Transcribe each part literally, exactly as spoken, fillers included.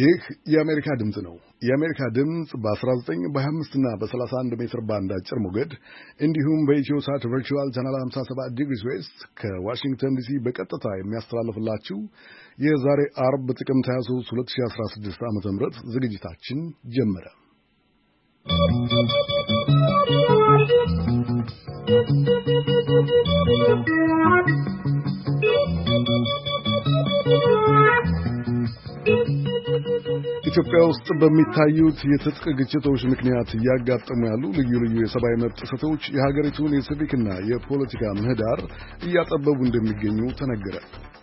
ይህ የአሜሪካ ድምጽ ነው። የአሜሪካ ድምጽ በ19 በ25 እና በ31 ሜትር ባንድ አጭር ሞገድ እንዲሁም በኢትዮ ሳት ቨርቹዋል ቻናል ሃምሳ ሰባት ዲግሪ ዌስት ከዋሽንግተን ዲሲ በቀጥታ የሚያስተላልፍላችሁ የዛሬ አርብ ጥቅምት ሃያ ሦስት ሁለት ሺህ አስራ ስድስት ዓመተ ምህረት ዝግጅታችን ጀመረ። ኢትዮጵያ ውስጥ በሚታዩት የትጥቅ ግጭቶች ምክንያት እያጋጠሙ ያሉ ልዩ ልዩ የሰብአዊ መብት ጥሰቶች የሀገሪቱን የሲቪክና የፖለቲካ ምህዳር እያጠበቡ እንደሚገኙ ተነገረ።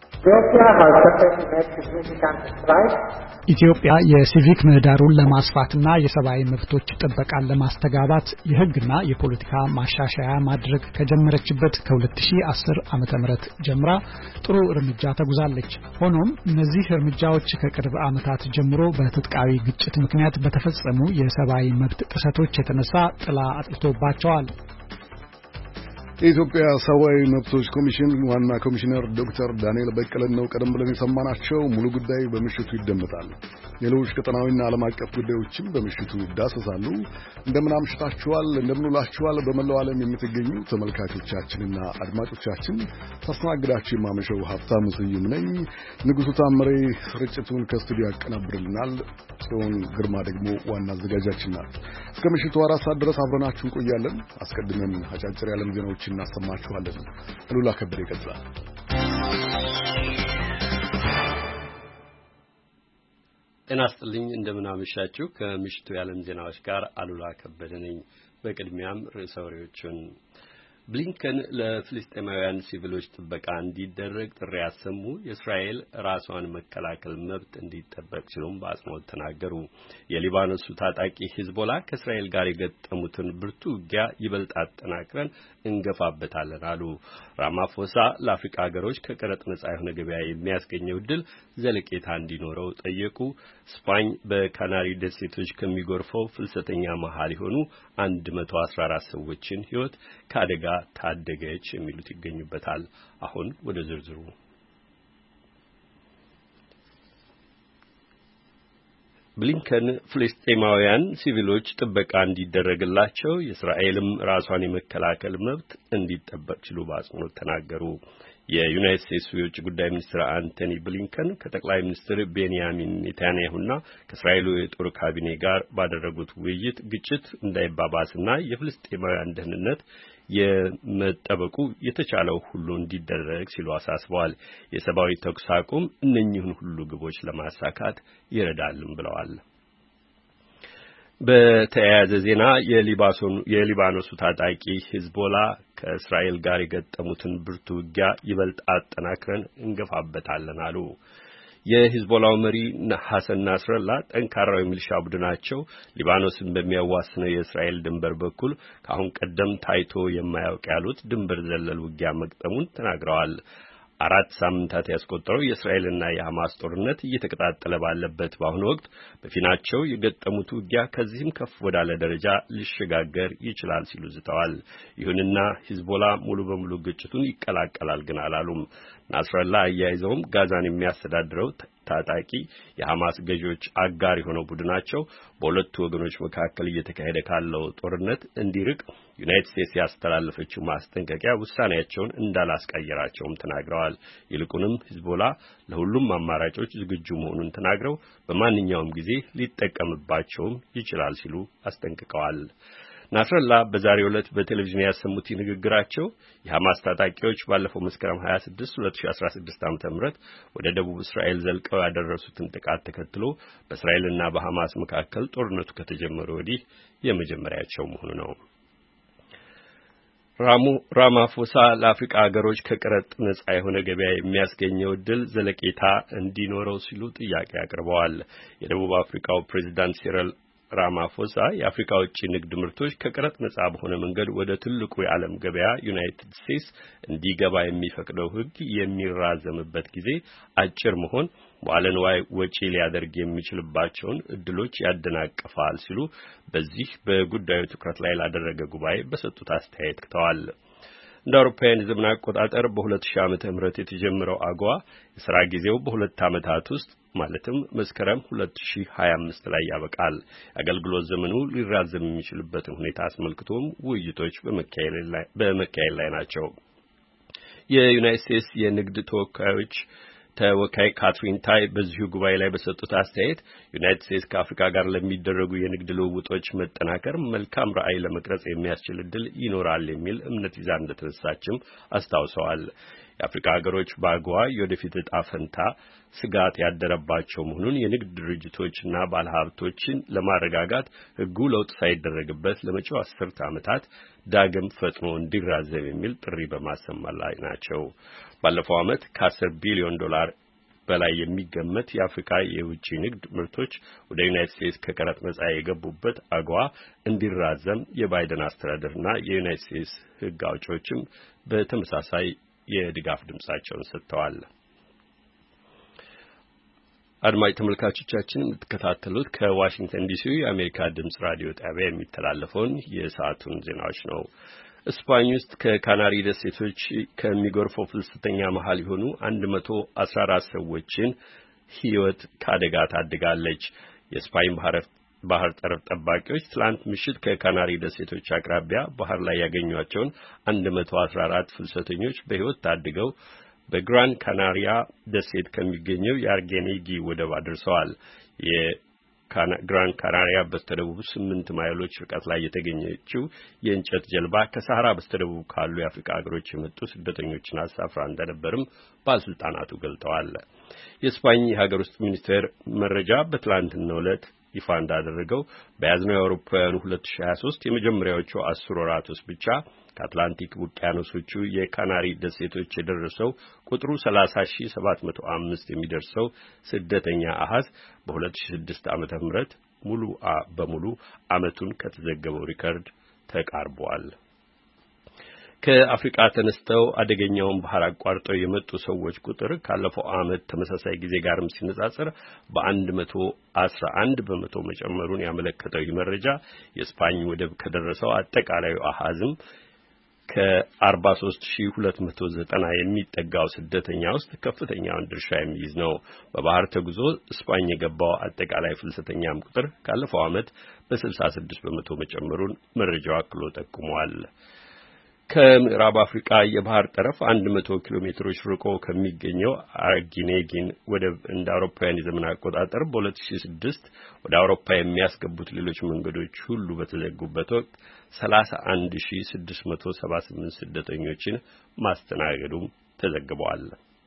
ኢትዮጵያ የሲቪክ ምህዳሩን ለማስፋትና የሰብአዊ መብቶች ጥበቃን ለማስተጋባት የሕግና የፖለቲካ ማሻሻያ ማድረግ ከጀመረችበት ከሁለት ሺህ አስር ዓመተ ምህረት ጀምራ ጥሩ እርምጃ ተጉዛለች። ሆኖም እነዚህ እርምጃዎች ከቅርብ ዓመታት ጀምሮ በትጥቃዊ ግጭት ምክንያት በተፈጸሙ የሰብአዊ መብት ጥሰቶች የተነሳ ጥላ አጥልቶባቸዋል። የኢትዮጵያ ሰብአዊ መብቶች ኮሚሽን ዋና ኮሚሽነር ዶክተር ዳንኤል በቀለን ነው ቀደም ብለን የሰማናቸው። ሙሉ ጉዳይ በምሽቱ ይደመጣል። ሌሎች ቀጠናዊና ዓለም አቀፍ ጉዳዮችም በምሽቱ ይዳሰሳሉ። እንደምን አምሽታችኋል፣ እንደምን ውላችኋል። በመላው ዓለም የምትገኙ ተመልካቾቻችንና አድማጮቻችን ታስተናግዳችሁ የማመሸው ሀብታሙ ስዩም ነኝ። ንጉሡ ታምሬ ስርጭቱን ከስቱዲዮ ያቀናብርልናል። ጽዮን ግርማ ደግሞ ዋና አዘጋጃችን ናት። እስከ ምሽቱ አራት ሰዓት ድረስ አብረናችሁ እንቆያለን። አስቀድመን አጫጭር የዓለም ዜናዎች እናሰማችኋለን። አሉላ ከበደ ይቀጥላል። ጤና ይስጥልኝ፣ እንደምን አመሻችሁ። ከምሽቱ የዓለም ዜናዎች ጋር አሉላ ከበደ ነኝ። በቅድሚያም ርዕሰ ወሬዎቹን ብሊንከን ለፍልስጤማውያን ሲቪሎች ጥበቃ እንዲደረግ ጥሪ ያሰሙ፣ የእስራኤል ራሷን መከላከል መብት እንዲጠበቅ ሲሉም በአጽንኦት ተናገሩ። የሊባኖሱ ታጣቂ ሂዝቦላ ከእስራኤል ጋር የገጠሙትን ብርቱ ውጊያ ይበልጥ አጠናክረን እንገፋበታለን አሉ። ራማፎሳ ለአፍሪካ ሀገሮች ከቀረጥ ነጻ የሆነ ገበያ የሚያስገኘው ዕድል ዘለቄታ እንዲኖረው ጠየቁ። ስፓኝ በካናሪ ደሴቶች ከሚጎርፈው ፍልሰተኛ መሃል የሆኑ አንድ መቶ አስራ አራት ሰዎችን ሕይወት ከአደጋ ታደገች የሚሉት ይገኙበታል። አሁን ወደ ዝርዝሩ። ብሊንከን ፍልስጤማውያን ሲቪሎች ጥበቃ እንዲደረግላቸው የእስራኤልም ራሷን የመከላከል መብት እንዲጠበቅ ሲሉ በአጽንኦት ተናገሩ። የዩናይትድ ስቴትስ የውጭ ጉዳይ ሚኒስትር አንቶኒ ብሊንከን ከጠቅላይ ሚኒስትር ቤንያሚን ኔታንያሁና ከእስራኤሉ የጦር ካቢኔ ጋር ባደረጉት ውይይት ግጭት እንዳይባባስና የፍልስጤማውያን ደህንነት የመጠበቁ የተቻለው ሁሉ እንዲደረግ ሲሉ አሳስበዋል። የሰብአዊ ተኩስ አቁም እነኚህን ሁሉ ግቦች ለማሳካት ይረዳልም ብለዋል። በተያያዘ ዜና የሊባኖሱ ታጣቂ ሂዝቦላ ከእስራኤል ጋር የገጠሙትን ብርቱ ውጊያ ይበልጥ አጠናክረን እንገፋበታለን አሉ። የሂዝቦላው መሪ ሐሰን ናስረላ ጠንካራው የሚሊሻ ቡድናቸው ሊባኖስን በሚያዋስነው የእስራኤል ድንበር በኩል ከአሁን ቀደም ታይቶ የማያውቅ ያሉት ድንበር ዘለል ውጊያ መግጠሙን ተናግረዋል። አራት ሳምንታት ያስቆጠረው የእስራኤልና የሐማስ ጦርነት እየተቀጣጠለ ባለበት በአሁኑ ወቅት በፊናቸው የገጠሙት ውጊያ ከዚህም ከፍ ወዳለ ደረጃ ሊሸጋገር ይችላል ሲሉ ዝተዋል። ይሁንና ሂዝቦላ ሙሉ በሙሉ ግጭቱን ይቀላቀላል ግን አላሉም። ናስረላ አያይዘውም ጋዛን የሚያስተዳድረው ታጣቂ የሐማስ ገዢዎች አጋር የሆነው ቡድናቸው በሁለቱ ወገኖች መካከል እየተካሄደ ካለው ጦርነት እንዲርቅ ዩናይትድ ስቴትስ ያስተላለፈችው ማስጠንቀቂያ ውሳኔያቸውን እንዳላስቀየራቸውም ተናግረዋል። ይልቁንም ሂዝቦላ ለሁሉም አማራጮች ዝግጁ መሆኑን ተናግረው በማንኛውም ጊዜ ሊጠቀምባቸውም ይችላል ሲሉ አስጠንቅቀዋል። ናስረላ በዛሬው ዕለት በቴሌቪዥን ያሰሙት ንግግራቸው የሐማስ ታጣቂዎች ባለፈው መስከረም ሃያ ስድስት ሁለት ሺህ አስራ ስድስት ዓመተ ምህረት ወደ ደቡብ እስራኤል ዘልቀው ያደረሱትን ጥቃት ተከትሎ በእስራኤልና በሐማስ መካከል ጦርነቱ ከተጀመረ ወዲህ የመጀመሪያቸው መሆኑ ነው። ራማፎሳ ለአፍሪካ ሀገሮች ከቀረጥ ነጻ የሆነ ገበያ የሚያስገኘው ዕድል ዘለቄታ እንዲኖረው ሲሉ ጥያቄ አቅርበዋል። የደቡብ አፍሪካው ፕሬዝዳንት ሲሪል ራማፎሳ የአፍሪካ ውጭ ንግድ ምርቶች ከቀረጥ ነጻ በሆነ መንገድ ወደ ትልቁ የዓለም ገበያ ዩናይትድ ስቴትስ እንዲገባ የሚፈቅደው ሕግ የሚራዘምበት ጊዜ አጭር መሆን መዋዕለ ንዋይ ወጪ ሊያደርግ የሚችልባቸውን እድሎች ያደናቅፋል ሲሉ በዚህ በጉዳዩ ትኩረት ላይ ላደረገ ጉባኤ በሰጡት አስተያየት ከተዋል። እንደ አውሮፓውያን ዘመን አቆጣጠር በሁለት ሺህ ዓመተ ምህረት የተጀመረው አጓ የሥራ ጊዜው በሁለት ዓመታት ውስጥ ማለትም መስከረም ሁለት ሺህ ሀያ አምስት ላይ ያበቃል። የአገልግሎት ዘመኑ ሊራዘም የሚችልበትን ሁኔታ አስመልክቶም ውይይቶች በመካሄድ ላይ ናቸው። የዩናይትድ ስቴትስ የንግድ ተወካዮች ተወካይ ካትሪን ታይ በዚሁ ጉባኤ ላይ በሰጡት አስተያየት ዩናይትድ ስቴትስ ከአፍሪካ ጋር ለሚደረጉ የንግድ ልውውጦች መጠናከር መልካም ራዕይ ለመቅረጽ የሚያስችል ዕድል ይኖራል የሚል እምነት ይዛ እንደተነሳችም አስታውሰዋል። የአፍሪካ ሀገሮች በአጎዋ የወደፊት ዕጣ ፈንታ ስጋት ያደረባቸው መሆኑን የንግድ ድርጅቶችና ባለሀብቶችን ለማረጋጋት ሕጉ ለውጥ ሳይደረግበት ለመጪው አስርተ ዓመታት ዳግም ፈጥኖ እንዲራዘም የሚል ጥሪ በማሰማት ላይ ናቸው። ባለፈው ዓመት ከአስር ቢሊዮን ዶላር በላይ የሚገመት የአፍሪካ የውጭ ንግድ ምርቶች ወደ ዩናይትድ ስቴትስ ከቀረጥ ነጻ የገቡበት አጎዋ እንዲራዘም የባይደን አስተዳደርና የዩናይትድ ስቴትስ ሕግ አውጪዎችም በተመሳሳይ የድጋፍ ድምጻቸውን ሰጥተዋል። አድማጭ ተመልካቾቻችን የምትከታተሉት ከዋሽንግተን ዲሲ የአሜሪካ ድምጽ ራዲዮ ጣቢያ የሚተላለፈውን የሰዓቱን ዜናዎች ነው። ስፓኝ ውስጥ ከካናሪ ደሴቶች ከሚጎርፈው ፍልሰተኛ መሃል የሆኑ አንድ መቶ አስራ አራት ሰዎችን ሕይወት ከአደጋ ታድጋለች። የስፓኝ ባህር ባህር ጠረፍ ጠባቂዎች ትላንት ምሽት ከካናሪ ደሴቶች አቅራቢያ ባህር ላይ ያገኟቸውን አንድ መቶ አስራ አራት ፍልሰተኞች በሕይወት ታድገው በግራን ካናሪያ ደሴት ከሚገኘው የአርጌኔጊ ወደብ አድርሰዋል። የግራን ካናሪያ በስተደቡብ ስምንት ማይሎች ርቀት ላይ የተገኘችው የእንጨት ጀልባ ከሳህራ በስተደቡብ ካሉ የአፍሪካ ሀገሮች የመጡ ስደተኞችን አሳፍራ እንደነበርም ባለስልጣናቱ ገልጠዋል። የስፓኝ የሀገር ውስጥ ሚኒስቴር መረጃ በትላንትናው ዕለት ይፋ እንዳደረገው በያዝነው የአውሮፓውያኑ ሁለት ሺህ ሀያ ሶስት የመጀመሪያዎቹ አስር ወራት ውስጥ ብቻ ከአትላንቲክ ውቅያኖሶቹ የካናሪ ደሴቶች የደረሰው ቁጥሩ ሰላሳ ሺህ ሰባት መቶ አምስት የሚደርሰው ስደተኛ አሃዝ በሁለት ሺህ ስድስት ዓመተ ምህረት ሙሉ በሙሉ ዓመቱን ከተዘገበው ሪከርድ ተቃርቧል። ከአፍሪካ ተነስተው አደገኛውን ባህር አቋርጠው የመጡ ሰዎች ቁጥር ካለፈው ዓመት ተመሳሳይ ጊዜ ጋርም ሲነጻጸር በአንድ መቶ አስራ አንድ በመቶ መጨመሩን ያመለከተው ይህ መረጃ የስፓኝ ወደብ ከደረሰው አጠቃላዩ አሃዝም ከአርባ ሦስት ሺህ ሁለት መቶ ዘጠና የሚጠጋው ስደተኛ ውስጥ ከፍተኛውን ድርሻ የሚይዝ ነው። በባህር ተጉዞ ስፓኝ የገባው አጠቃላይ ፍልሰተኛም ቁጥር ካለፈው ዓመት በስልሳ ስድስት በመቶ መጨመሩን መረጃው አክሎ ጠቁሟል። ከምዕራብ አፍሪካ የባህር ጠረፍ መቶ ኪሎ ሜትሮች ርቆ ከሚገኘው አርጊኔጊን ወደብ እንደ አውሮፓውያን የዘመን አቆጣጠር በሁለት ሺህ ስድስት ወደ አውሮፓ የሚያስገቡት ሌሎች መንገዶች ሁሉ በተዘጉበት ወቅት ሰላሳ አንድ ሺህ ስድስት መቶ ሰባ ስምንት ስደተኞችን ማስተናገዱም ተዘግቧል።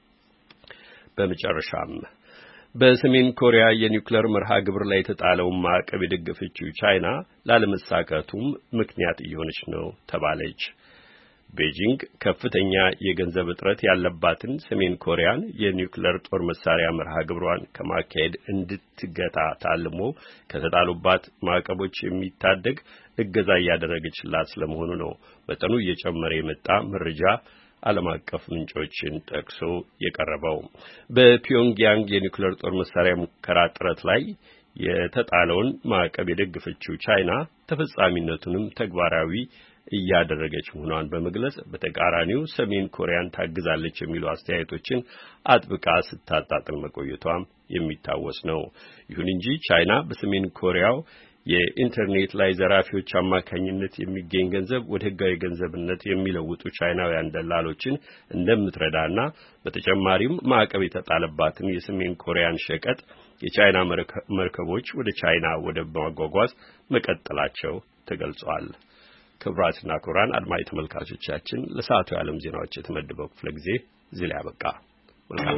በመጨረሻም በሰሜን ኮሪያ የኒውክሌር መርሃ ግብር ላይ የተጣለውን ማዕቀብ የደገፈችው ቻይና ላለመሳካቱም ምክንያት እየሆነች ነው ተባለች። ቤጂንግ ከፍተኛ የገንዘብ እጥረት ያለባትን ሰሜን ኮሪያን የኒውክሌር ጦር መሳሪያ መርሃ ግብሯን ከማካሄድ እንድትገታ ታልሞ ከተጣሉባት ማዕቀቦች የሚታደግ እገዛ እያደረገችላት ስለመሆኑ ነው መጠኑ እየጨመረ የመጣ መረጃ ዓለም አቀፍ ምንጮችን ጠቅሶ የቀረበው። በፒዮንግያንግ የኒውክሌር ጦር መሳሪያ ሙከራ ጥረት ላይ የተጣለውን ማዕቀብ የደገፈችው ቻይና ተፈጻሚነቱንም ተግባራዊ እያደረገች መሆኗን በመግለጽ በተቃራኒው ሰሜን ኮሪያን ታግዛለች የሚሉ አስተያየቶችን አጥብቃ ስታጣጥል መቆየቷም የሚታወስ ነው። ይሁን እንጂ ቻይና በሰሜን ኮሪያው የኢንተርኔት ላይ ዘራፊዎች አማካኝነት የሚገኝ ገንዘብ ወደ ሕጋዊ ገንዘብነት የሚለውጡ ቻይናውያን ደላሎችን እንደምትረዳና በተጨማሪም ማዕቀብ የተጣለባትን የሰሜን ኮሪያን ሸቀጥ የቻይና መርከቦች ወደ ቻይና ወደብ በማጓጓዝ መቀጠላቸው ተገልጿል። ክቡራትና ክቡራን አድማጭ ተመልካቾቻችን ለሰዓቱ የዓለም ዜናዎች የተመደበው ክፍለ ጊዜ እዚህ ላይ አበቃ። መልካም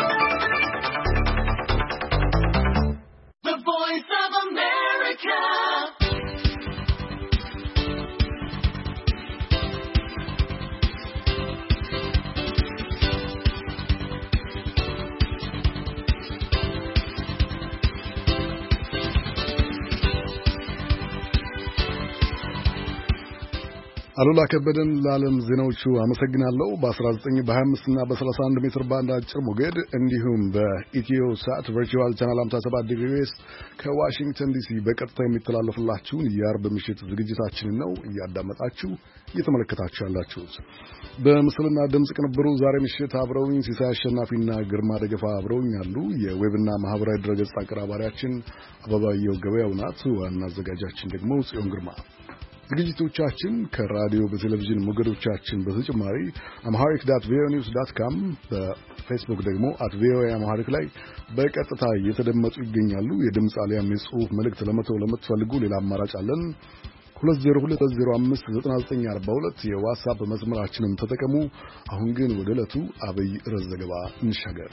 The Voice of America አሉላ ከበደን ለዓለም ዜናዎቹ አመሰግናለሁ። በ19 በ25 እና በ31 ሜትር ባንድ አጭር ሞገድ እንዲሁም በኢትዮ ሳት ቨርቹዋል ቻናል ሃምሳ ሰባት ዲግሪ ዌስት ከዋሽንግተን ዲሲ በቀጥታ የሚተላለፍላችሁን የአርብ ምሽት ዝግጅታችንን ነው እያዳመጣችሁ እየተመለከታችሁ ያላችሁት። በምስልና ድምጽ ቅንብሩ ዛሬ ምሽት አብረውኝ ሲሳይ አሸናፊና ግርማ ደገፋ አብረውኝ አሉ። የዌብና ማህበራዊ ድረገጽ አቀራባሪያችን አበባየው ገበያው ናት። ዋና አዘጋጃችን ደግሞ ጽዮን ግርማ። ዝግጅቶቻችን ከራዲዮ በቴሌቪዥን ሞገዶቻችን በተጨማሪ amharic dot v o a news dot com በፌስቡክ ደግሞ at v o a amharic ላይ በቀጥታ እየተደመጡ ይገኛሉ። የድምጽ አሊያም የጽሑፍ መልእክት ለመተው ለምትፈልጉ ሌላ አማራጭ አለን። ሁለት ዜሮ ሁለት ዜሮ አምስት ዘጠና ዘጠኝ አርባ ሁለት የዋትስአፕ መስመራችንን ተጠቀሙ። አሁን ግን ወደ ዕለቱ አብይ ርዕስ ዘገባ እንሻገር።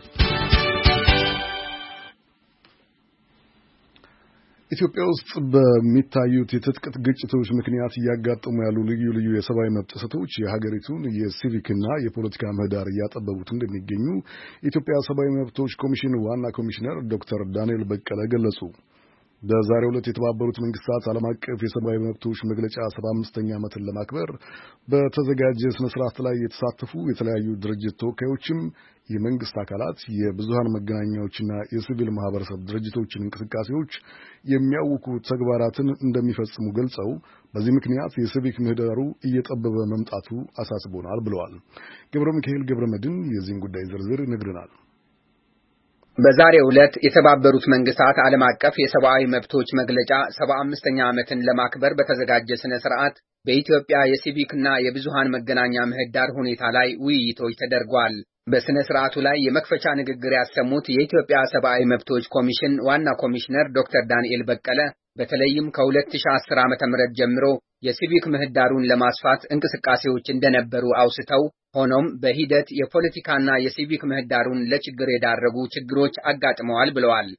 ኢትዮጵያ ውስጥ በሚታዩት የትጥቅ ግጭቶች ምክንያት እያጋጠሙ ያሉ ልዩ ልዩ የሰብአዊ መብት ጥሰቶች የሀገሪቱን የሲቪክና የፖለቲካ ምህዳር እያጠበቡት እንደሚገኙ የኢትዮጵያ ሰብአዊ መብቶች ኮሚሽን ዋና ኮሚሽነር ዶክተር ዳንኤል በቀለ ገለጹ። በዛሬው ዕለት የተባበሩት መንግስታት ዓለም አቀፍ የሰብአዊ መብቶች መግለጫ ሰባ አምስተኛ ዓመትን ለማክበር በተዘጋጀ ስነ ስርዓት ላይ የተሳተፉ የተለያዩ ድርጅት ተወካዮችም የመንግስት አካላት የብዙሃን መገናኛዎችና የሲቪል ማህበረሰብ ድርጅቶችን እንቅስቃሴዎች የሚያውኩ ተግባራትን እንደሚፈጽሙ ገልጸው በዚህ ምክንያት የሲቪክ ምህዳሩ እየጠበበ መምጣቱ አሳስቦናል ብለዋል። ገብረ ሚካኤል ገብረመድን የዚህን ጉዳይ ዝርዝር ይነግረናል። በዛሬው ዕለት የተባበሩት መንግስታት ዓለም አቀፍ የሰብአዊ መብቶች መግለጫ ሰባ አምስተኛ ዓመትን ለማክበር በተዘጋጀ ስነ ስርዓት በኢትዮጵያ የሲቪክና የብዙሃን መገናኛ ምህዳር ሁኔታ ላይ ውይይቶች ተደርጓል። በስነ ስርዓቱ ላይ የመክፈቻ ንግግር ያሰሙት የኢትዮጵያ ሰብአዊ መብቶች ኮሚሽን ዋና ኮሚሽነር ዶክተር ዳንኤል በቀለ በተለይም ከሁለት ሺህ አስር ዓመተ ምህረት ጀምሮ የሲቪክ ምህዳሩን ለማስፋት እንቅስቃሴዎች እንደነበሩ አውስተው ሆኖም በሂደት የፖለቲካና የሲቪክ ምህዳሩን ለችግር የዳረጉ ችግሮች አጋጥመዋል ብለዋል።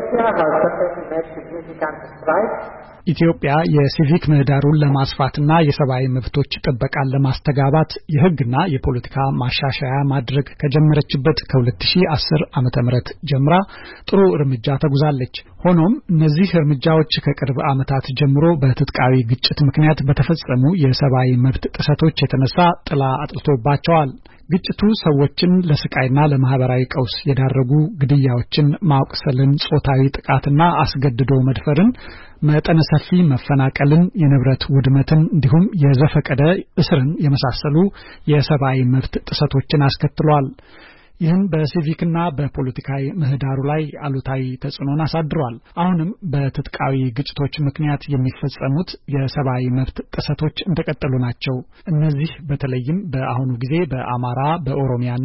ኢትዮጵያ የሲቪክ ምህዳሩን ለማስፋትና የሰብአዊ መብቶች ጥበቃን ለማስተጋባት የሕግና የፖለቲካ ማሻሻያ ማድረግ ከጀመረችበት ከሁለት ሺህ አስር ዓመተ ምህረት ጀምራ ጥሩ እርምጃ ተጉዛለች። ሆኖም እነዚህ እርምጃዎች ከቅርብ ዓመታት ጀምሮ በትጥቃዊ ግጭት ምክንያት በተፈጸሙ የሰብአዊ መብት ጥሰቶች የተነሳ ጥላ አጥልቶባቸዋል። ግጭቱ ሰዎችን ለስቃይና ለማህበራዊ ቀውስ የዳረጉ ግድያዎችን፣ ማቁሰልን፣ ጾታዊ ጥቃትና አስገድዶ መድፈርን፣ መጠነ ሰፊ መፈናቀልን፣ የንብረት ውድመትን እንዲሁም የዘፈቀደ እስርን የመሳሰሉ የሰብአዊ መብት ጥሰቶችን አስከትሏል። ይህም በሲቪክና በፖለቲካዊ ምህዳሩ ላይ አሉታዊ ተጽዕኖን አሳድሯል። አሁንም በትጥቃዊ ግጭቶች ምክንያት የሚፈጸሙት የሰብአዊ መብት ጥሰቶች እንደቀጠሉ ናቸው። እነዚህ በተለይም በአሁኑ ጊዜ በአማራ፣ በኦሮሚያና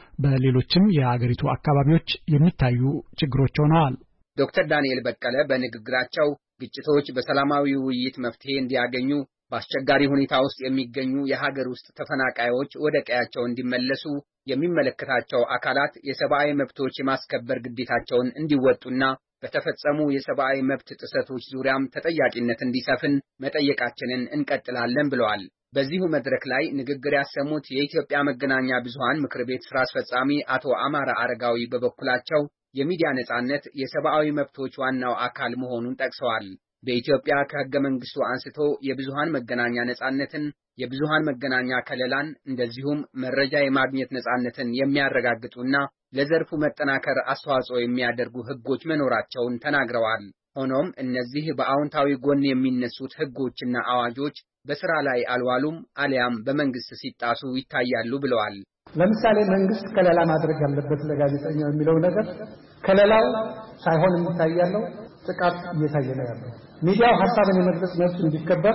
በሌሎችም የአገሪቱ አካባቢዎች የሚታዩ ችግሮች ሆነዋል። ዶክተር ዳንኤል በቀለ በንግግራቸው ግጭቶች በሰላማዊ ውይይት መፍትሄ እንዲያገኙ በአስቸጋሪ ሁኔታ ውስጥ የሚገኙ የሀገር ውስጥ ተፈናቃዮች ወደ ቀያቸው እንዲመለሱ የሚመለከታቸው አካላት የሰብአዊ መብቶች የማስከበር ግዴታቸውን እንዲወጡና በተፈጸሙ የሰብአዊ መብት ጥሰቶች ዙሪያም ተጠያቂነት እንዲሰፍን መጠየቃችንን እንቀጥላለን ብለዋል። በዚሁ መድረክ ላይ ንግግር ያሰሙት የኢትዮጵያ መገናኛ ብዙሃን ምክር ቤት ስራ አስፈጻሚ አቶ አማራ አረጋዊ በበኩላቸው የሚዲያ ነጻነት የሰብአዊ መብቶች ዋናው አካል መሆኑን ጠቅሰዋል። በኢትዮጵያ ከሕገ መንግስቱ አንስቶ የብዙሃን መገናኛ ነጻነትን፣ የብዙሃን መገናኛ ከለላን እንደዚሁም መረጃ የማግኘት ነጻነትን የሚያረጋግጡና ለዘርፉ መጠናከር አስተዋጽኦ የሚያደርጉ ሕጎች መኖራቸውን ተናግረዋል። ሆኖም እነዚህ በአዎንታዊ ጎን የሚነሱት ሕጎችና አዋጆች በስራ ላይ አልዋሉም አሊያም በመንግስት ሲጣሱ ይታያሉ ብለዋል። ለምሳሌ መንግስት ከለላ ማድረግ ያለበት ለጋዜጠኛው የሚለው ነገር ከለላው ሳይሆን የሚታያለው ጥቃት እየታየ ነው ያለው። ሚዲያው ሐሳብን የመግለጽ መብት እንዲከበር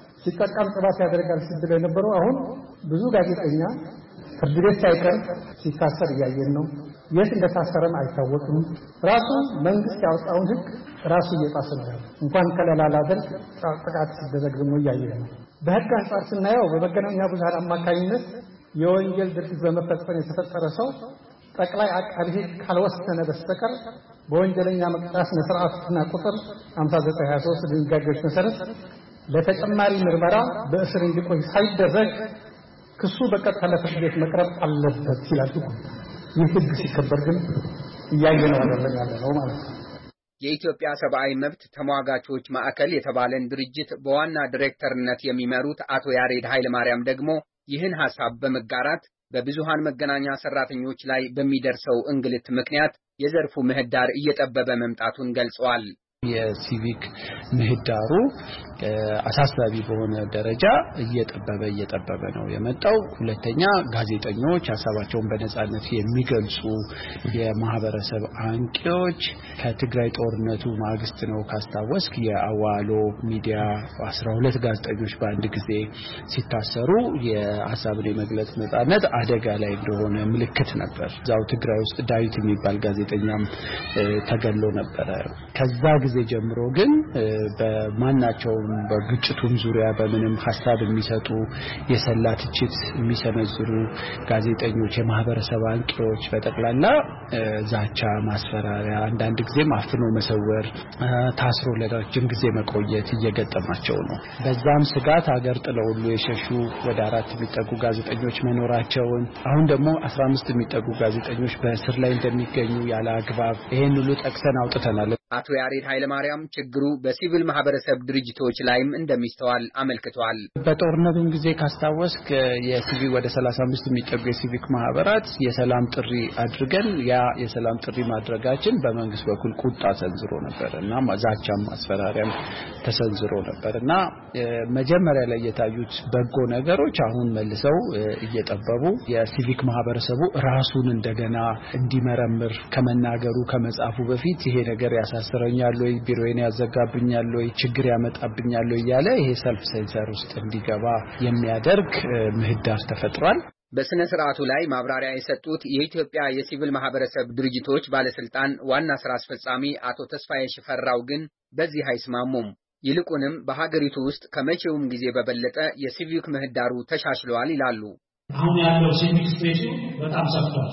ሲጠቀም ጥባት ያደርጋል ሲል የነበረው አሁን ብዙ ጋዜጠኛ ፍርድ ቤት ሳይቀር ሲታሰር እያየን ነው። የት እንደታሰረም አይታወቅም። ራሱ መንግስት ያወጣውን ህግ ራሱ እየጣሰ ነው ያለው። እንኳን ከለላ ላደርግ ጥቃት ሲደረግ ደግሞ እያየን ነው። በህግ አንጻር ስናየው በመገናኛ ብዙሃን አማካኝነት የወንጀል ድርጊት በመፈጸም የተፈጠረ ሰው ጠቅላይ አቃቤ ህግ ካልወሰነ በስተቀር በወንጀለኛ መቅጫ ስነ ስርዓትና ቁጥር ሃምሳ ዘጠኝ ሀያ ሶስት ድንጋጌዎች መሰረት ለተጨማሪ ምርመራ በእስር እንዲቆይ ሳይደረግ ክሱ በቀጥታ ለፍርድ ቤት መቅረብ አለበት ይላል። ይህ ህግ ሲከበር ግን እያየነው አይደለም ያለው ማለት ነው። የኢትዮጵያ ሰብአዊ መብት ተሟጋቾች ማዕከል የተባለን ድርጅት በዋና ዳይሬክተርነት የሚመሩት አቶ ያሬድ ኃይለማርያም ደግሞ ይህን ሐሳብ በመጋራት በብዙሃን መገናኛ ሰራተኞች ላይ በሚደርሰው እንግልት ምክንያት የዘርፉ ምህዳር እየጠበበ መምጣቱን ገልጸዋል። የሲቪክ ምህዳሩ አሳሳቢ በሆነ ደረጃ እየጠበበ እየጠበበ ነው የመጣው። ሁለተኛ ጋዜጠኞች ሐሳባቸውን በነጻነት የሚገልጹ የማህበረሰብ አንቂዎች ከትግራይ ጦርነቱ ማግስት ነው ካስታወስክ የአዋሎ ሚዲያ አስራ ሁለት ጋዜጠኞች በአንድ ጊዜ ሲታሰሩ የሐሳብን የመግለጽ ነጻነት አደጋ ላይ እንደሆነ ምልክት ነበር። ዛው ትግራይ ውስጥ ዳዊት የሚባል ጋዜጠኛም ተገሎ ነበር። ከዛ ጊዜ ጀምሮ ግን በማናቸው በግጭቱም ዙሪያ በምንም ሐሳብ የሚሰጡ የሰላ ትችት የሚሰነዝሩ ጋዜጠኞች የማህበረሰብ አንቂዎች በጠቅላላ ዛቻ ማስፈራሪያ አንዳንድ ጊዜ አፍኖ መሰወር ታስሮ ለረጅም ጊዜ መቆየት እየገጠማቸው ነው። በዛም ስጋት ሀገር ጥለው የሸሹ ወደ አራት የሚጠጉ ጋዜጠኞች መኖራቸውን አሁን ደግሞ አስራ አምስት የሚጠጉ ጋዜጠኞች በእስር ላይ እንደሚገኙ ያለ አግባብ ይሄን ሁሉ ጠቅሰን አውጥተናል። አቶ ያሬድ ኃይለማርያም ችግሩ በሲቪል ማህበረሰብ ድርጅቶች ላይም እንደሚስተዋል አመልክተዋል። በጦርነቱም ጊዜ ካስታወስክ የሲቪክ ወደ ሰላሳ አምስት የሚጠጉ የሲቪክ ማህበራት የሰላም ጥሪ አድርገን ያ የሰላም ጥሪ ማድረጋችን በመንግስት በኩል ቁጣ ሰንዝሮ ነበርና ዛቻም ማስፈራሪያም ተሰንዝሮ ነበርና መጀመሪያ ላይ የታዩት በጎ ነገሮች አሁን መልሰው እየጠበቡ የሲቪክ ማህበረሰቡ ራሱን እንደገና እንዲመረምር ከመናገሩ ከመጻፉ በፊት ይሄ ነገር ያሳስረኛል ወይ ቢሮዬን ያዘጋብኛል ወይ ችግር ያመጣብኛል ወይ ያለ ይሄ ሰልፍ ሴንሰር ውስጥ እንዲገባ የሚያደርግ ምህዳር ተፈጥሯል። በስነ ስርዓቱ ላይ ማብራሪያ የሰጡት የኢትዮጵያ የሲቪል ማህበረሰብ ድርጅቶች ባለስልጣን ዋና ስራ አስፈጻሚ አቶ ተስፋዬ ሽፈራው ግን በዚህ አይስማሙም። ይልቁንም በሀገሪቱ ውስጥ ከመቼውም ጊዜ በበለጠ የሲቪክ ምህዳሩ ተሻሽሏል ይላሉ። አሁን ያለው ሲቪክ ስፔሱ በጣም ሰፍቷል።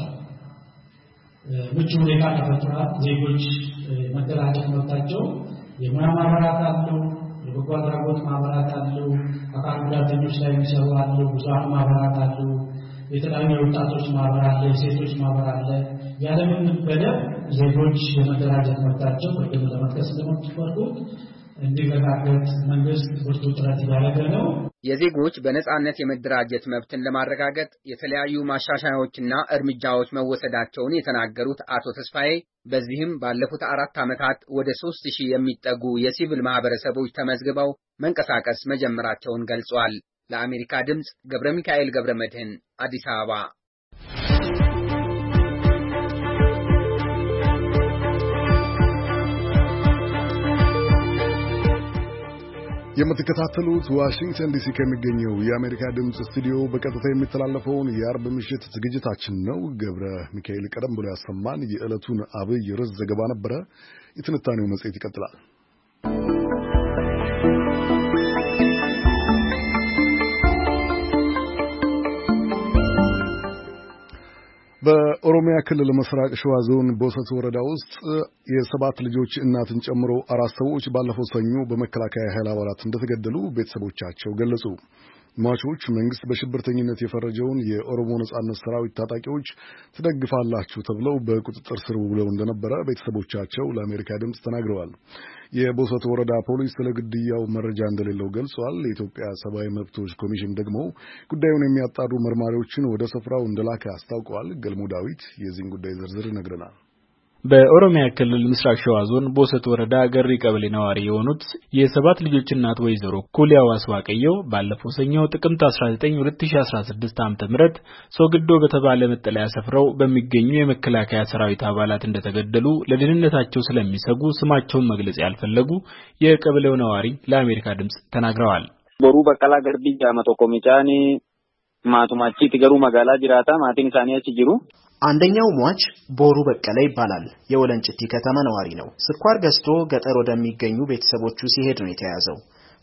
ምቹ ሁኔታ ተፈጥሯል። ዜጎች መደራጀት መብታቸው የሙያ ማህበራት አሉ፣ የበጎ አድራጎት ማህበራት አሉ፣ አካል ጉዳተኞች ላይ የሚሰሩ አሉ፣ ብዙሃን ማህበራት አሉ፣ የተለያዩ የወጣቶች ማህበር አለ፣ የሴቶች ማህበር አለ። ያለምንም ገደብ ዜጎች የመደራጀት መብታቸው ቅድም ለመጥቀስ እንደሞከርኩት እንዲረጋገጥ መንግስት ብርቱ ጥረት እያደረገ ነው። የዜጎች በነጻነት የመደራጀት መብትን ለማረጋገጥ የተለያዩ ማሻሻያዎችና እርምጃዎች መወሰዳቸውን የተናገሩት አቶ ተስፋዬ በዚህም ባለፉት አራት ዓመታት ወደ ሦስት ሺህ የሚጠጉ የሲቪል ማህበረሰቦች ተመዝግበው መንቀሳቀስ መጀመራቸውን ገልጸዋል። ለአሜሪካ ድምጽ ገብረ ሚካኤል ገብረ መድህን አዲስ አበባ። የምትከታተሉት ዋሽንግተን ዲሲ ከሚገኘው የአሜሪካ ድምጽ ስቱዲዮ በቀጥታ የሚተላለፈውን የአርብ ምሽት ዝግጅታችን ነው። ገብረ ሚካኤል ቀደም ብሎ ያሰማን የዕለቱን አብይ ርዕስ ዘገባ ነበረ። የትንታኔው መጽሔት ይቀጥላል። በኦሮሚያ ክልል ምስራቅ ሸዋ ዞን ቦሰት ወረዳ ውስጥ የሰባት ልጆች እናትን ጨምሮ አራት ሰዎች ባለፈው ሰኞ በመከላከያ ኃይል አባላት እንደተገደሉ ቤተሰቦቻቸው ገለጹ። ሟቾች መንግስት በሽብርተኝነት የፈረጀውን የኦሮሞ ነጻነት ሰራዊት ታጣቂዎች ትደግፋላችሁ ተብለው በቁጥጥር ስር ውለው እንደነበረ ቤተሰቦቻቸው ለአሜሪካ ድምጽ ተናግረዋል። የቦሰት ወረዳ ፖሊስ ስለ ግድያው መረጃ እንደሌለው ገልጿል። የኢትዮጵያ ሰብአዊ መብቶች ኮሚሽን ደግሞ ጉዳዩን የሚያጣሩ መርማሪዎችን ወደ ስፍራው እንደላከ አስታውቋል። ገልሞ ዳዊት የዚህን ጉዳይ ዝርዝር ይነግረናል። በኦሮሚያ ክልል ምስራቅ ሸዋ ዞን ቦሰት ወረዳ ገሪ ቀበሌ ነዋሪ የሆኑት የሰባት ልጆች እናት ወይዘሮ ኩሊያው አስዋቀየው ባለፈው ሰኞ ጥቅምት አስራ ዘጠኝ ሁለት ሺህ አስራ ስድስት ዓመተ ምህረት ሶግዶ በተባለ መጠለያ ሰፍረው በሚገኙ የመከላከያ ሰራዊት አባላት እንደተገደሉ ለደህንነታቸው ስለሚሰጉ ስማቸውን መግለጽ ያልፈለጉ የቀበሌው ነዋሪ ለአሜሪካ ድምጽ ተናግረዋል። ቦሩ በቀላ ገርቢ ጃመቶ ኮሚቻኒ ማቱማቺ ትገሩ መጋላ ጅራታ ማቲን ሳኒያች ጅሩ አንደኛው ሟች ቦሩ በቀለ ይባላል። የወለንጭቲ ከተማ ነዋሪ ነው። ስኳር ገዝቶ ገጠር ወደሚገኙ ቤተሰቦቹ ሲሄድ ነው የተያዘው።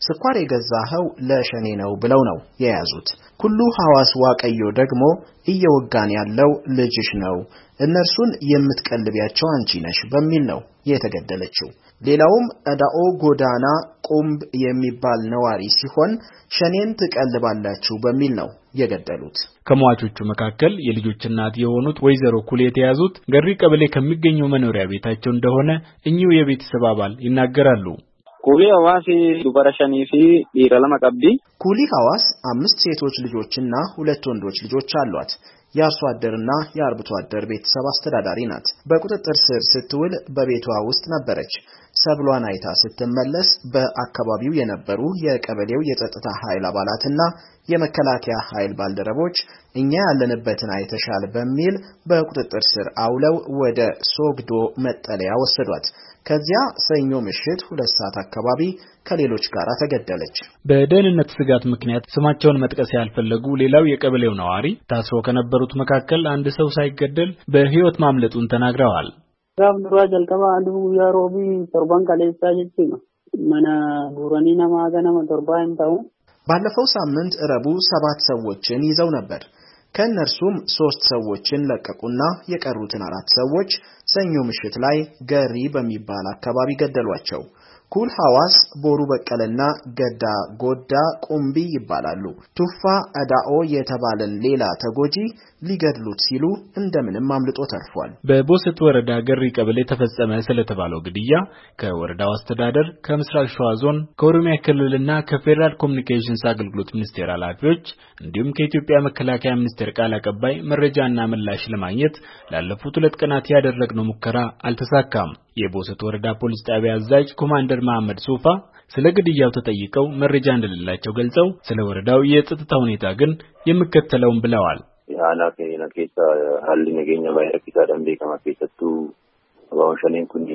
ስኳር የገዛኸው ለሸኔ ነው ብለው ነው የያዙት። ኩሉ ሐዋስ ዋቀዮ ደግሞ እየወጋን ያለው ልጅሽ ነው፣ እነርሱን የምትቀልቢያቸው አንቺ ነሽ በሚል ነው የተገደለችው። ሌላውም አዳኦ ጎዳና ቁምብ የሚባል ነዋሪ ሲሆን ሸኔን ትቀልባላችሁ በሚል ነው የገደሉት። ከሟቾቹ መካከል የልጆች እናት የሆኑት ወይዘሮ ኩሊ የተያዙት ገሪ ቀበሌ ከሚገኘው መኖሪያ ቤታቸው እንደሆነ እኚሁ የቤተሰብ አባል ይናገራሉ። ኩሊ ሐዋስ ዱበራሻኒ ፊ ዲራለማ ቀብዲ ኩሊ ሐዋስ አምስት ሴቶች ልጆችና ሁለት ወንዶች ልጆች አሏት። የአርሶ አደርና የአርብቶ አደር ቤተሰብ አስተዳዳሪ ናት። በቁጥጥር ስር ስትውል በቤቷ ውስጥ ነበረች። ሰብሏን አይታ ስትመለስ በአካባቢው የነበሩ የቀበሌው የጸጥታ ኃይል አባላትና የመከላከያ ኃይል ባልደረቦች እኛ ያለንበትን አይተሻል በሚል በቁጥጥር ስር አውለው ወደ ሶግዶ መጠለያ ወሰዷት። ከዚያ ሰኞ ምሽት ሁለት ሰዓት አካባቢ ከሌሎች ጋር ተገደለች። በደህንነት ስጋት ምክንያት ስማቸውን መጥቀስ ያልፈለጉ ሌላው የቀበሌው ነዋሪ ታስሮ ከነበሩት መካከል አንድ ሰው ሳይገደል በህይወት ማምለጡን ተናግረዋል። ጋም ድሯ ጀልቀባ አንዱ ያሮቢ ቶርባን ካሌሳ ጅቲ ነው ማና ጉራኒና ማጋና ቶርባን ታው ባለፈው ሳምንት ረቡዕ ሰባት ሰዎችን ይዘው ነበር። ከነርሱም ሶስት ሰዎችን ለቀቁና የቀሩትን አራት ሰዎች ሰኞ ምሽት ላይ ገሪ በሚባል አካባቢ ገደሏቸው። ኩል ሐዋስ ቦሩ በቀለና ገዳ ጎዳ ቁምቢ ይባላሉ። ቱፋ አዳኦ የተባለን ሌላ ተጎጂ ሊገድሉት ሲሉ እንደምንም አምልጦ ተርፏል። በቦሰት ወረዳ ገሪ ቀበሌ ተፈጸመ ስለተባለው ግድያ ከወረዳው አስተዳደር፣ ከምስራቅ ሸዋ ዞን፣ ከኦሮሚያ ክልልና ከፌደራል ኮሙኒኬሽንስ አገልግሎት ሚኒስቴር ኃላፊዎች እንዲሁም ከኢትዮጵያ መከላከያ ሚኒስቴር ቃል አቀባይ መረጃና ምላሽ ለማግኘት ላለፉት ሁለት ቀናት ያደረግነው ሙከራ አልተሳካም። የቦሰት ወረዳ ፖሊስ ጣቢያ አዛዥ ኮማንደር መሐመድ ሱፋ ስለ ግድያው ተጠይቀው መረጃ እንደሌላቸው ገልጸው ስለ ወረዳው የጸጥታ ሁኔታ ግን የሚከተለውን ብለዋል። ያናከ ነከታ ሀሊ ነገኛ ባይረኪታ ደንቤ ከማከተቱ ባውሸኔን ኩኒ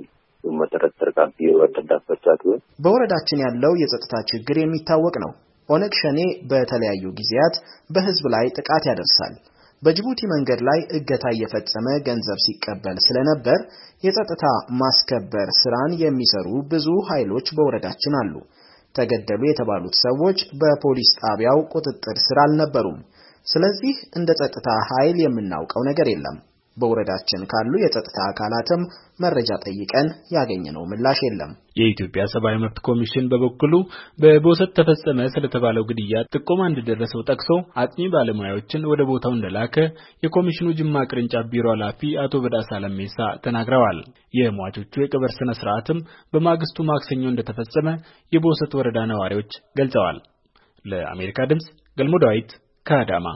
ኡመተረተር ካምፒ ወደዳፈቻቱ በወረዳችን ያለው የጸጥታ ችግር የሚታወቅ ነው። ኦነግ ሸኔ በተለያዩ ጊዜያት በህዝብ ላይ ጥቃት ያደርሳል። በጅቡቲ መንገድ ላይ እገታ እየፈጸመ ገንዘብ ሲቀበል ስለነበር የጸጥታ ማስከበር ስራን የሚሰሩ ብዙ ኃይሎች በወረዳችን አሉ። ተገደሉ የተባሉት ሰዎች በፖሊስ ጣቢያው ቁጥጥር ስር አልነበሩም። ስለዚህ እንደ ጸጥታ ኃይል የምናውቀው ነገር የለም። በወረዳችን ካሉ የጸጥታ አካላትም መረጃ ጠይቀን ያገኘነው ምላሽ የለም። የኢትዮጵያ ሰብአዊ መብት ኮሚሽን በበኩሉ በቦሰት ተፈጸመ ስለተባለው ግድያ ጥቆማ እንደደረሰው ጠቅሶ አጥኚ ባለሙያዎችን ወደ ቦታው እንደላከ የኮሚሽኑ ጅማ ቅርንጫፍ ቢሮ ኃላፊ አቶ በዳሳ ለሜሳ ተናግረዋል። የሟቾቹ የቀብር ስነ ስርዓትም በማግስቱ ማክሰኞ እንደተፈጸመ የቦሰት ወረዳ ነዋሪዎች ገልጸዋል። ለአሜሪካ ድምጽ ገልሞ ዳዊት ከአዳማ።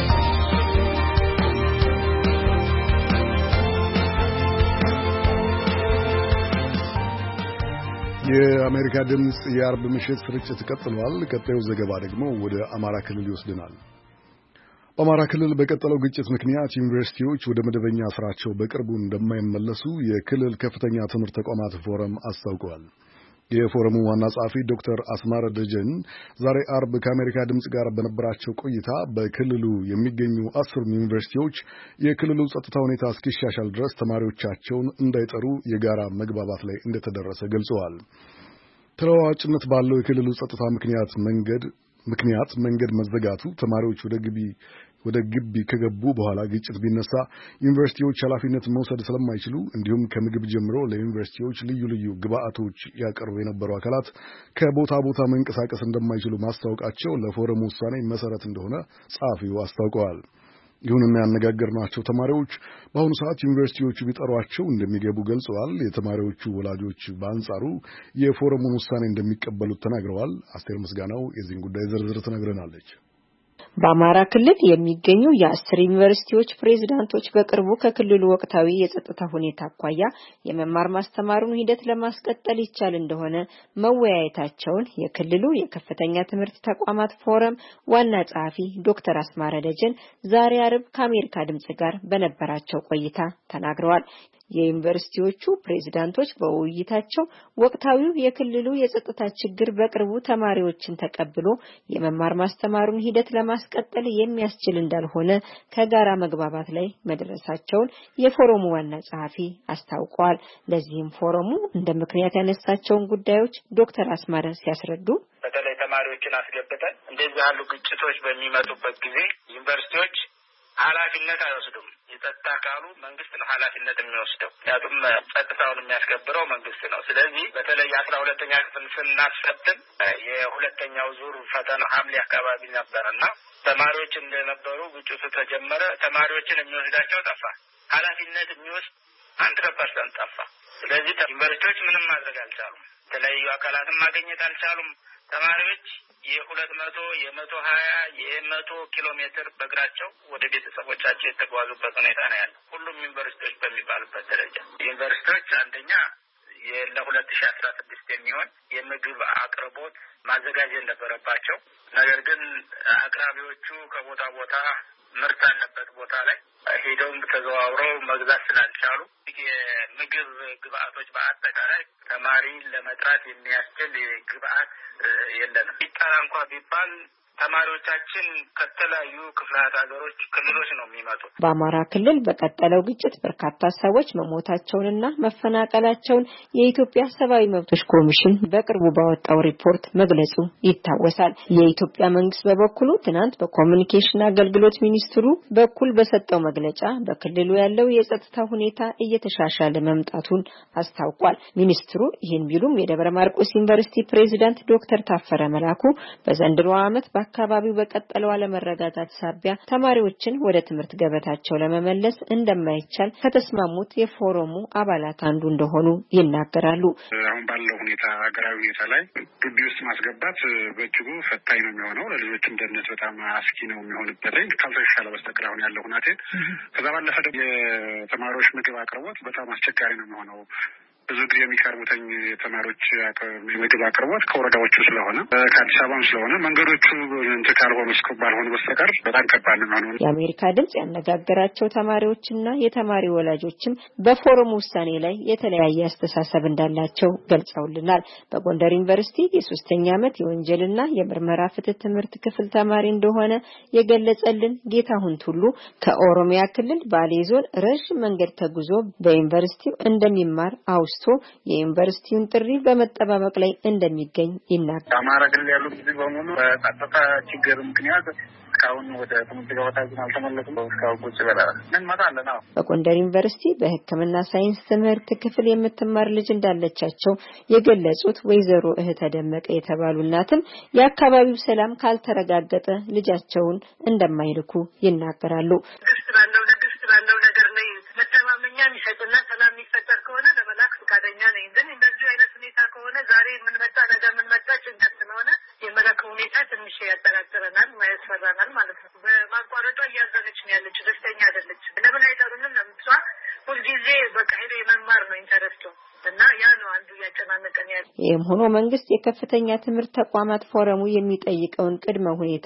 የአሜሪካ ድምጽ የአርብ ምሽት ስርጭት ቀጥሏል። ቀጣዩ ዘገባ ደግሞ ወደ አማራ ክልል ይወስደናል። በአማራ ክልል በቀጠለው ግጭት ምክንያት ዩኒቨርሲቲዎች ወደ መደበኛ ስራቸው በቅርቡ እንደማይመለሱ የክልል ከፍተኛ ትምህርት ተቋማት ፎረም አስታውቀዋል። የፎረሙ ዋና ጸሐፊ ዶክተር አስማረ ደጀን ዛሬ አርብ ከአሜሪካ ድምጽ ጋር በነበራቸው ቆይታ በክልሉ የሚገኙ አስር ዩኒቨርሲቲዎች የክልሉ ጸጥታ ሁኔታ እስኪሻሻል ድረስ ተማሪዎቻቸውን እንዳይጠሩ የጋራ መግባባት ላይ እንደተደረሰ ገልጸዋል። ተለዋዋጭነት ባለው የክልሉ ጸጥታ ምክንያት መንገድ ምክንያት መንገድ መዘጋቱ ተማሪዎች ወደ ግቢ ወደ ግቢ ከገቡ በኋላ ግጭት ቢነሳ ዩኒቨርሲቲዎች ኃላፊነት መውሰድ ስለማይችሉ እንዲሁም ከምግብ ጀምሮ ለዩኒቨርሲቲዎች ልዩ ልዩ ግብአቶች ያቀርቡ የነበሩ አካላት ከቦታ ቦታ መንቀሳቀስ እንደማይችሉ ማስታወቃቸው ለፎረሙ ውሳኔ መሰረት እንደሆነ ጸሐፊው አስታውቀዋል። ይሁንና ያነጋገርናቸው ተማሪዎች በአሁኑ ሰዓት ዩኒቨርሲቲዎቹ ቢጠሯቸው እንደሚገቡ ገልጸዋል። የተማሪዎቹ ወላጆች በአንጻሩ የፎረሙን ውሳኔ እንደሚቀበሉት ተናግረዋል። አስቴር ምስጋናው የዚህን ጉዳይ ዝርዝር ትነግረናለች። በአማራ ክልል የሚገኙ የአስር ዩኒቨርሲቲዎች ፕሬዝዳንቶች በቅርቡ ከክልሉ ወቅታዊ የጸጥታ ሁኔታ አኳያ የመማር ማስተማሩን ሂደት ለማስቀጠል ይቻል እንደሆነ መወያየታቸውን የክልሉ የከፍተኛ ትምህርት ተቋማት ፎረም ዋና ጸሐፊ ዶክተር አስማረ ደጀን ዛሬ አርብ ከአሜሪካ ድምጽ ጋር በነበራቸው ቆይታ ተናግረዋል። የዩኒቨርሲቲዎቹ ፕሬዝዳንቶች በውይይታቸው ወቅታዊው የክልሉ የጸጥታ ችግር በቅርቡ ተማሪዎችን ተቀብሎ የመማር ማስተማሩን ሂደት ለማስቀጠል የሚያስችል እንዳልሆነ ከጋራ መግባባት ላይ መድረሳቸውን የፎረሙ ዋና ጸሐፊ አስታውቀዋል። ለዚህም ፎረሙ እንደ ምክንያት ያነሳቸውን ጉዳዮች ዶክተር አስማረ ሲያስረዱ በተለይ ተማሪዎችን አስገብተን እንደዚህ ያሉ ግጭቶች በሚመጡበት ጊዜ ዩኒቨርሲቲዎች ኃላፊነት አይወስዱም። የጸጥታ አካሉ መንግስት ነው ኃላፊነት የሚወስደው። ምክንያቱም ጸጥታውን የሚያስከብረው መንግስት ነው። ስለዚህ በተለይ አስራ ሁለተኛ ክፍል ስናስፈትን የሁለተኛው ዙር ፈተና ሐምሌ አካባቢ ነበርና ተማሪዎች እንደነበሩ ግጭቱ ተጀመረ። ተማሪዎችን የሚወስዳቸው ጠፋ። ኃላፊነት የሚወስድ አንድ ፐርሰንት ጠፋ። ስለዚህ ዩኒቨርሲቲዎች ምንም ማድረግ አልቻሉም። የተለያዩ አካላትን ማግኘት አልቻሉም። ተማሪዎች የሁለት መቶ የመቶ ሀያ የመቶ ኪሎ ሜትር በእግራቸው ወደ ቤተሰቦቻቸው የተጓዙበት ሁኔታ ነው ያለው። ሁሉም ዩኒቨርሲቲዎች በሚባሉበት ደረጃ ዩኒቨርሲቲዎች አንደኛ ለሁለት ሺህ አስራ ስድስት የሚሆን የምግብ አቅርቦት ማዘጋጀት ነበረባቸው። ነገር ግን አቅራቢዎቹ ከቦታ ቦታ ምርት አለበት ቦታ ላይ ሄደውም ተዘዋውረው መግዛት ስላልቻሉ የምግብ ግብአቶች በአጠቃላይ ተማሪ ለመጥራት የሚያስችል ግብአት የለንም። ይጣራ እንኳን ቢባል ተማሪዎቻችን ከተለያዩ ክፍላት ሀገሮች ክልሎች ነው የሚመጡት። በአማራ ክልል በቀጠለው ግጭት በርካታ ሰዎች መሞታቸውንና መፈናቀላቸውን የኢትዮጵያ ሰብአዊ መብቶች ኮሚሽን በቅርቡ ባወጣው ሪፖርት መግለጹ ይታወሳል። የኢትዮጵያ መንግስት በበኩሉ ትናንት በኮሙኒኬሽን አገልግሎት ሚኒስትሩ በኩል በሰጠው መግለጫ በክልሉ ያለው የጸጥታ ሁኔታ እየተሻሻለ መምጣቱን አስታውቋል። ሚኒስትሩ ይህን ቢሉም የደብረ ማርቆስ ዩኒቨርሲቲ ፕሬዝዳንት ዶክተር ታፈረ መላኩ በዘንድሮ ዓመት በአካባቢው በቀጠለው አለመረጋጋት ሳቢያ ተማሪዎችን ወደ ትምህርት ገበታቸው ለመመለስ እንደማይቻል ከተስማሙት የፎረሙ አባላት አንዱ እንደሆኑ ይናገራሉ። አሁን ባለው ሁኔታ ሀገራዊ ሁኔታ ላይ ግቢ ውስጥ ማስገባት በእጅጉ ፈታኝ ነው የሚሆነው። ለልጆችም ደህንነት በጣም አስጊ ነው የሚሆንበት ካልተሻለ በስተቀር አሁን ያለው ሁኔታ። ከዛ ባለፈ ደግሞ የተማሪዎች ምግብ አቅርቦት በጣም አስቸጋሪ ነው የሚሆነው። ብዙ ጊዜ የሚቀርቡትኝ የተማሪዎች ምግብ አቅርቦት ከወረዳዎቹ ስለሆነ ከአዲስ አበባም ስለሆነ መንገዶቹ እንትን ካልሆኑ እስከ ባልሆኑ በስተቀር በጣም ከባድ ነው የሚሆነው። የአሜሪካ ድምጽ ያነጋገራቸው ተማሪዎችና የተማሪ ወላጆችም በፎረሙ ውሳኔ ላይ የተለያየ አስተሳሰብ እንዳላቸው ገልጸውልናል። በጎንደር ዩኒቨርሲቲ የሶስተኛ ዓመት የወንጀልና የምርመራ ፍትህ ትምህርት ክፍል ተማሪ እንደሆነ የገለጸልን ጌታሁን ቱሉ ከኦሮሚያ ክልል ባሌ ዞን ረጅም መንገድ ተጉዞ በዩኒቨርሲቲው እንደሚማር አውስቶ የዩኒቨርሲቲውን ጥሪ በመጠባበቅ ላይ እንደሚገኝ ይናገራል። አማራ ክልል ያሉ ልጆች በሙሉ በጸጥታ ችግር ምክንያት እስካሁን ወደ ትምህርት ገበታቸው አልተመለሱም። እስካሁን ቁጭ ብለዋል። ምን መጣለን? አዎ በጎንደር ዩኒቨርሲቲ በሕክምና ሳይንስ ትምህርት ክፍል የምትማር ልጅ እንዳለቻቸው የገለጹት ወይዘሮ እህተ ደመቀ የተባሉ እናትም የአካባቢው ሰላም ካልተረጋገጠ ልጃቸውን እንደማይልኩ ይናገራሉ። ግስት ባለው ለግስት ባለው ነገር ላይ መተማመኛ የሚሰጥና ሰላም የሚፈጠር ከሆነ ለመላክ ፈቃደኛ ነኝ። ግን እንደዚህ አይነት ሁኔታ ከሆነ ዛሬ ምን መጣ ነገ ምን መጣ ጭንቀት ስለሆነ የመላክ ሁኔታ ትንሽ ያጠራጥረናል፣ ያስፈራናል ማለት ነው። በማቋረጧ እያዘነች ነው ያለችው፣ ደስተኛ አይደለች። ለምን አይጠሩንም? ለምሷ ሁልጊዜ በቃ ሄዶ የመማር ነው ኢንተረስቱ እና ያ ነው አንዱ ያጨናነቀን ያለ። ይህም ሆኖ መንግስት የከፍተኛ ትምህርት ተቋማት ፎረሙ የሚጠይቀውን ቅድመ ሁኔታ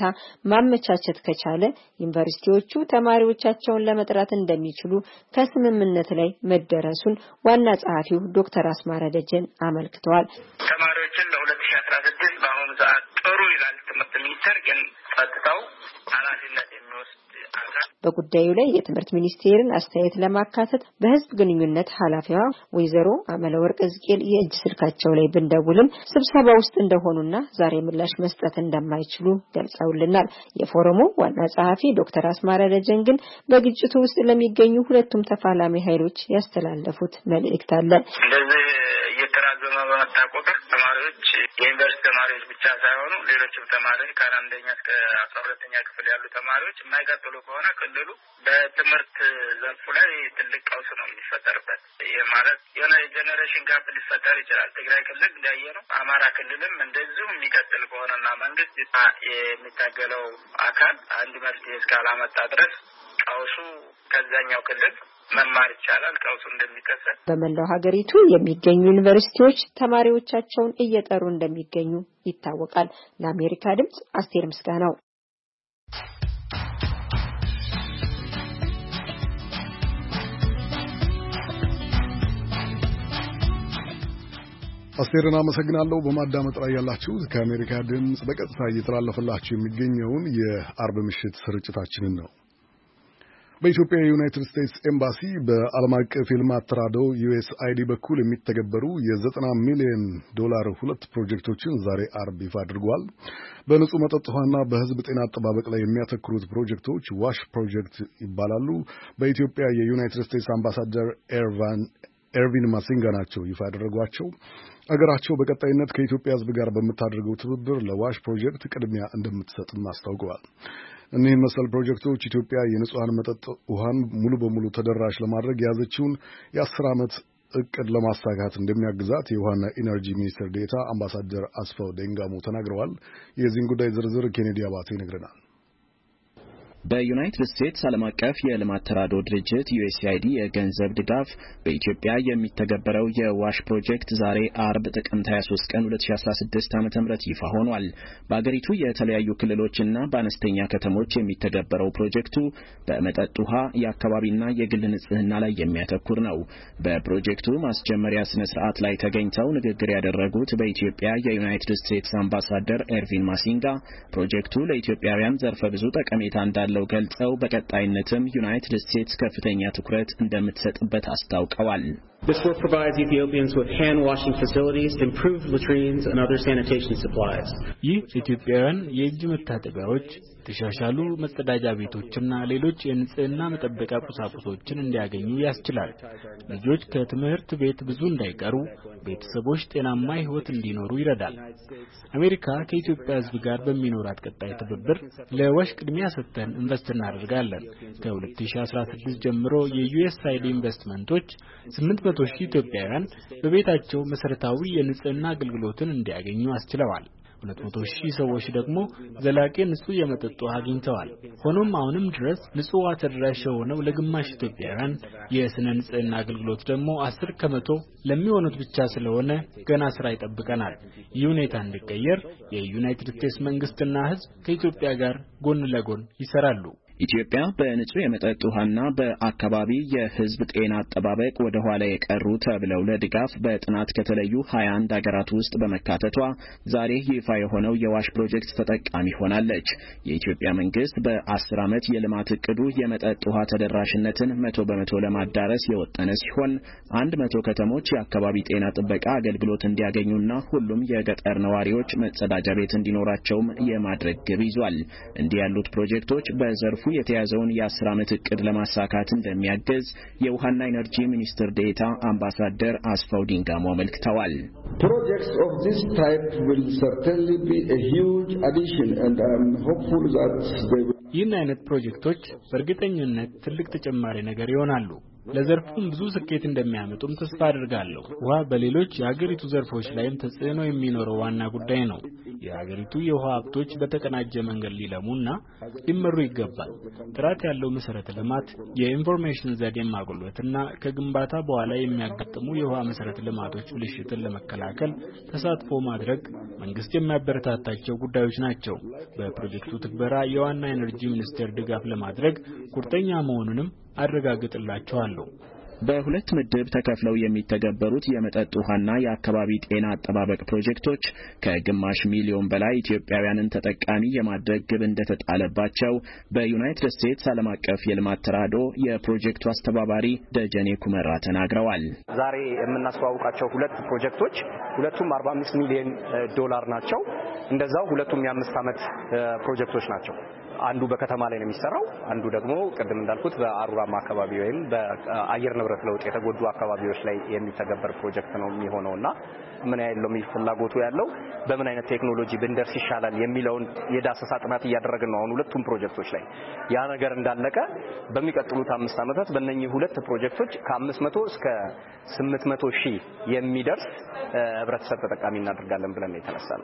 ማመቻቸት ከቻለ ዩኒቨርሲቲዎቹ ተማሪዎቻቸውን ለመጥራት እንደሚችሉ ከስምምነት ላይ መደረሱን ዋና ጸሐፊው ዶክተር አስማረ ደጀን አመልክተዋል። ተማሪዎችን ለሁለት ሺህ አስራ ስድስት በአሁኑ ሰዓት ጥሩ ይላል ትምህርት ሚኒስቴር፣ ግን ጸጥታው ኃላፊነት የሚወስድ አካል በጉዳዩ ላይ የትምህርት ሚኒስቴርን አስተያየት ለማካተት በህዝብ ግንኙነት ኃላፊዋ ወይዘሮ አመለወርቅ ዝቄል የእጅ ስልካቸው ላይ ብንደውልም ስብሰባ ውስጥ እንደሆኑና ዛሬ ምላሽ መስጠት እንደማይችሉ ገልጸውልናል። የፎረሙ ዋና ጸሐፊ ዶክተር አስማረ ደጀን ግን በግጭቱ ውስጥ ለሚገኙ ሁለቱም ተፋላሚ ኃይሎች ያስተላለፉት መልእክት አለ። እንደዚህ እየተራዘመ በመጣ ቁጥር ተማሪዎች የዩኒቨርሲቲ ተማሪዎች ብቻ ሳይሆኑ ሌሎችም ተማሪዎች ከአንደኛ እስከ አስራ ሁለተኛ ክፍል ያሉ ተማሪዎች የማይቀጥሉ ከሆነ ክልሉ በትምህርት ዘርፉ ላይ ትልቅ ቀውስ ነው የሚፈጠርበት። ይህ ማለት የሆነ የጄኔሬሽን ጋፕ ሊፈጠር ይችላል። ትግራይ ክልል እንዳየ ነው። አማራ ክልልም እንደዚሁ የሚቀጥል ከሆነና መንግስት የሚታገለው አካል አንድ መፍትሄ እስካላመጣ ድረስ ቀውሱ ከዛኛው ክልል መማር ይቻላል ቀውሱ እንደሚከሰት። በመላው ሀገሪቱ የሚገኙ ዩኒቨርሲቲዎች ተማሪዎቻቸውን እየጠሩ እንደሚገኙ ይታወቃል። ለአሜሪካ ድምጽ አስቴር ምስጋናው። አስቴርን አመሰግናለሁ። በማዳመጥ ላይ ያላችሁት ከአሜሪካ ድምፅ በቀጥታ እየተላለፈላችሁ የሚገኘውን የአርብ ምሽት ስርጭታችንን ነው። በኢትዮጵያ የዩናይትድ ስቴትስ ኤምባሲ በዓለም አቀፍ የልማት ተራድኦ ዩኤስአይዲ በኩል የሚተገበሩ የዘጠና ሚሊዮን ዶላር ሁለት ፕሮጀክቶችን ዛሬ አርብ ይፋ አድርጓል። በንጹህ መጠጥ ውሃና በሕዝብ ጤና አጠባበቅ ላይ የሚያተኩሩት ፕሮጀክቶች ዋሽ ፕሮጀክት ይባላሉ። በኢትዮጵያ የዩናይትድ ስቴትስ አምባሳደር ኤርቫን ኤርቪን ማሲንጋ ናቸው ይፋ ያደረጓቸው። አገራቸው በቀጣይነት ከኢትዮጵያ ሕዝብ ጋር በምታደርገው ትብብር ለዋሽ ፕሮጀክት ቅድሚያ እንደምትሰጥም አስታውቀዋል። እነዚህ መሰል ፕሮጀክቶች ኢትዮጵያ የንጹሃን መጠጥ ውሃን ሙሉ በሙሉ ተደራሽ ለማድረግ የያዘችውን የአስር ዓመት እቅድ ለማሳካት እንደሚያግዛት የውሃና ኢነርጂ ሚኒስትር ዴኤታ አምባሳደር አስፋው ደንጋሞ ተናግረዋል። የዚህን ጉዳይ ዝርዝር ኬኔዲ አባተ ይነግረናል። በዩናይትድ ስቴትስ ዓለም አቀፍ የልማት ተራድኦ ድርጅት ዩኤስአይዲ የገንዘብ ድጋፍ በኢትዮጵያ የሚተገበረው የዋሽ ፕሮጀክት ዛሬ አርብ ጥቅምት ሃያ ሶስት ቀን ሁለት ሺህ አስራ ስድስት ዓ.ም ይፋ ሆኗል። በአገሪቱ የተለያዩ ክልሎችና በአነስተኛ ከተሞች የሚተገበረው ፕሮጀክቱ በመጠጥ ውሃ፣ የአካባቢና የግል ንጽህና ላይ የሚያተኩር ነው። በፕሮጀክቱ ማስጀመሪያ ስነ ስርዓት ላይ ተገኝተው ንግግር ያደረጉት በኢትዮጵያ የዩናይትድ ስቴትስ አምባሳደር ኤርቪን ማሲንጋ ፕሮጀክቱ ለኢትዮጵያውያን ዘርፈ ብዙ ጠቀሜታ እንዳለ ለው ገልጸው በቀጣይነትም ዩናይትድ ስቴትስ ከፍተኛ ትኩረት እንደምትሰጥበት አስታውቀዋል። This will provide Ethiopians with hand washing facilities, improved latrines and other sanitation supplies. ይህ ኢትዮጵያውያን የእጅ መታጠቢያዎች፣ ተሻሻሉ መጸዳጃ ቤቶችና ሌሎች የንጽህና መጠበቂያ ቁሳቁሶችን እንዲያገኙ ያስችላል። ልጆች ከትምህርት ቤት ብዙ እንዳይቀሩ፣ ቤተሰቦች ጤናማ ሕይወት እንዲኖሩ ይረዳል። አሜሪካ ከኢትዮጵያ ሕዝብ ጋር በሚኖራት ቀጣይ ትብብር ለዋሽ ቅድሚያ ሰጥተን ኢንቨስት እናደርጋለን። ከ2016 ጀምሮ የዩኤስአይዲ ኢንቨስትመንቶች ስምንት መቶ ሺህ ኢትዮጵያውያን በቤታቸው መሰረታዊ የንጽህና አገልግሎትን እንዲያገኙ አስችለዋል። ሁለት መቶ ሺህ ሰዎች ደግሞ ዘላቂ ንጹህ የመጠጥ ውሃ አግኝተዋል። ሆኖም አሁንም ድረስ ንጹህ ውሃ ተደራሽ የሆነው ለግማሽ ኢትዮጵያውያን፣ የስነ ንጽህና አገልግሎት ደግሞ አስር ከመቶ ለሚሆኑት ብቻ ስለሆነ ገና ስራ ይጠብቀናል። ይህ ሁኔታ እንዲቀየር የዩናይትድ ስቴትስ መንግስትና ህዝብ ከኢትዮጵያ ጋር ጎን ለጎን ይሰራሉ። ኢትዮጵያ በንጹህ የመጠጥ ውሃና በአካባቢ የህዝብ ጤና አጠባበቅ ወደ ኋላ የቀሩ ተብለው ለድጋፍ በጥናት ከተለዩ ሀያ አንድ ሀገራት ውስጥ በመካተቷ ዛሬ ይፋ የሆነው የዋሽ ፕሮጀክት ተጠቃሚ ሆናለች። የኢትዮጵያ መንግስት በአስር ዓመት የልማት እቅዱ የመጠጥ ውሃ ተደራሽነትን መቶ በመቶ ለማዳረስ የወጠነ ሲሆን አንድ መቶ ከተሞች የአካባቢ ጤና ጥበቃ አገልግሎት እንዲያገኙና ሁሉም የገጠር ነዋሪዎች መጸዳጃ ቤት እንዲኖራቸውም የማድረግ ግብ ይዟል። እንዲህ ያሉት ፕሮጀክቶች በዘርፉ የተያዘውን የአስር ዓመት እቅድ ለማሳካት እንደሚያገዝ የውሃና ኢነርጂ ሚኒስትር ዴኤታ አምባሳደር አስፋው ዲንጋሞ አመልክተዋል። Projects of this type will certainly be a huge addition and I am hopeful that they will ይህን አይነት ፕሮጀክቶች በእርግጠኝነት ትልቅ ተጨማሪ ነገር ይሆናሉ። ለዘርፉም ብዙ ስኬት እንደሚያመጡም ተስፋ አድርጋለሁ። ውሃ በሌሎች የሀገሪቱ ዘርፎች ላይም ተጽዕኖ የሚኖረው ዋና ጉዳይ ነው። የሀገሪቱ የውሃ ሀብቶች በተቀናጀ መንገድ ሊለሙና ሊመሩ ይገባል። ጥራት ያለው መሰረተ ልማት፣ የኢንፎርሜሽን ዘዴን ማጎልበትና ከግንባታ በኋላ የሚያጋጥሙ የውሃ መሰረተ ልማቶች ብልሽትን ለመከላከል ተሳትፎ ማድረግ መንግስት የሚያበረታታቸው ጉዳዮች ናቸው። በፕሮጀክቱ ትግበራ የውሃና ኢነርጂ ሚኒስቴር ድጋፍ ለማድረግ ቁርጠኛ መሆኑንም አረጋግጥላችኋለሁ። በሁለት ምድብ ተከፍለው የሚተገበሩት የመጠጥ ውሃና የአካባቢ ጤና አጠባበቅ ፕሮጀክቶች ከግማሽ ሚሊዮን በላይ ኢትዮጵያውያንን ተጠቃሚ የማድረግ ግብ እንደተጣለባቸው በዩናይትድ ስቴትስ ዓለም አቀፍ የልማት ተራድኦ የፕሮጀክቱ አስተባባሪ ደጀኔ ኩመራ ተናግረዋል። ዛሬ የምናስተዋውቃቸው ሁለት ፕሮጀክቶች ሁለቱም አርባ አምስት ሚሊዮን ዶላር ናቸው። እንደዛው ሁለቱም የአምስት ዓመት ፕሮጀክቶች ናቸው። አንዱ በከተማ ላይ ነው የሚሰራው፣ አንዱ ደግሞ ቅድም እንዳልኩት በአሩራማ አካባቢ ወይም በአየር ንብረት ለውጥ የተጎዱ አካባቢዎች ላይ የሚተገበር ፕሮጀክት ነው የሚሆነውና ምን ያለው ፍላጎቱ ያለው በምን አይነት ቴክኖሎጂ ብንደርስ ይሻላል የሚለውን የዳሰሳ ጥናት እያደረግን ነው አሁን ሁለቱም ፕሮጀክቶች ላይ። ያ ነገር እንዳለቀ በሚቀጥሉት አምስት ዓመታት በእነኚህ ሁለት ፕሮጀክቶች ከአምስት መቶ እስከ ስምንት መቶ ሺህ የሚደርስ ህብረተሰብ ተጠቃሚ እናደርጋለን ብለን የተነሳነው።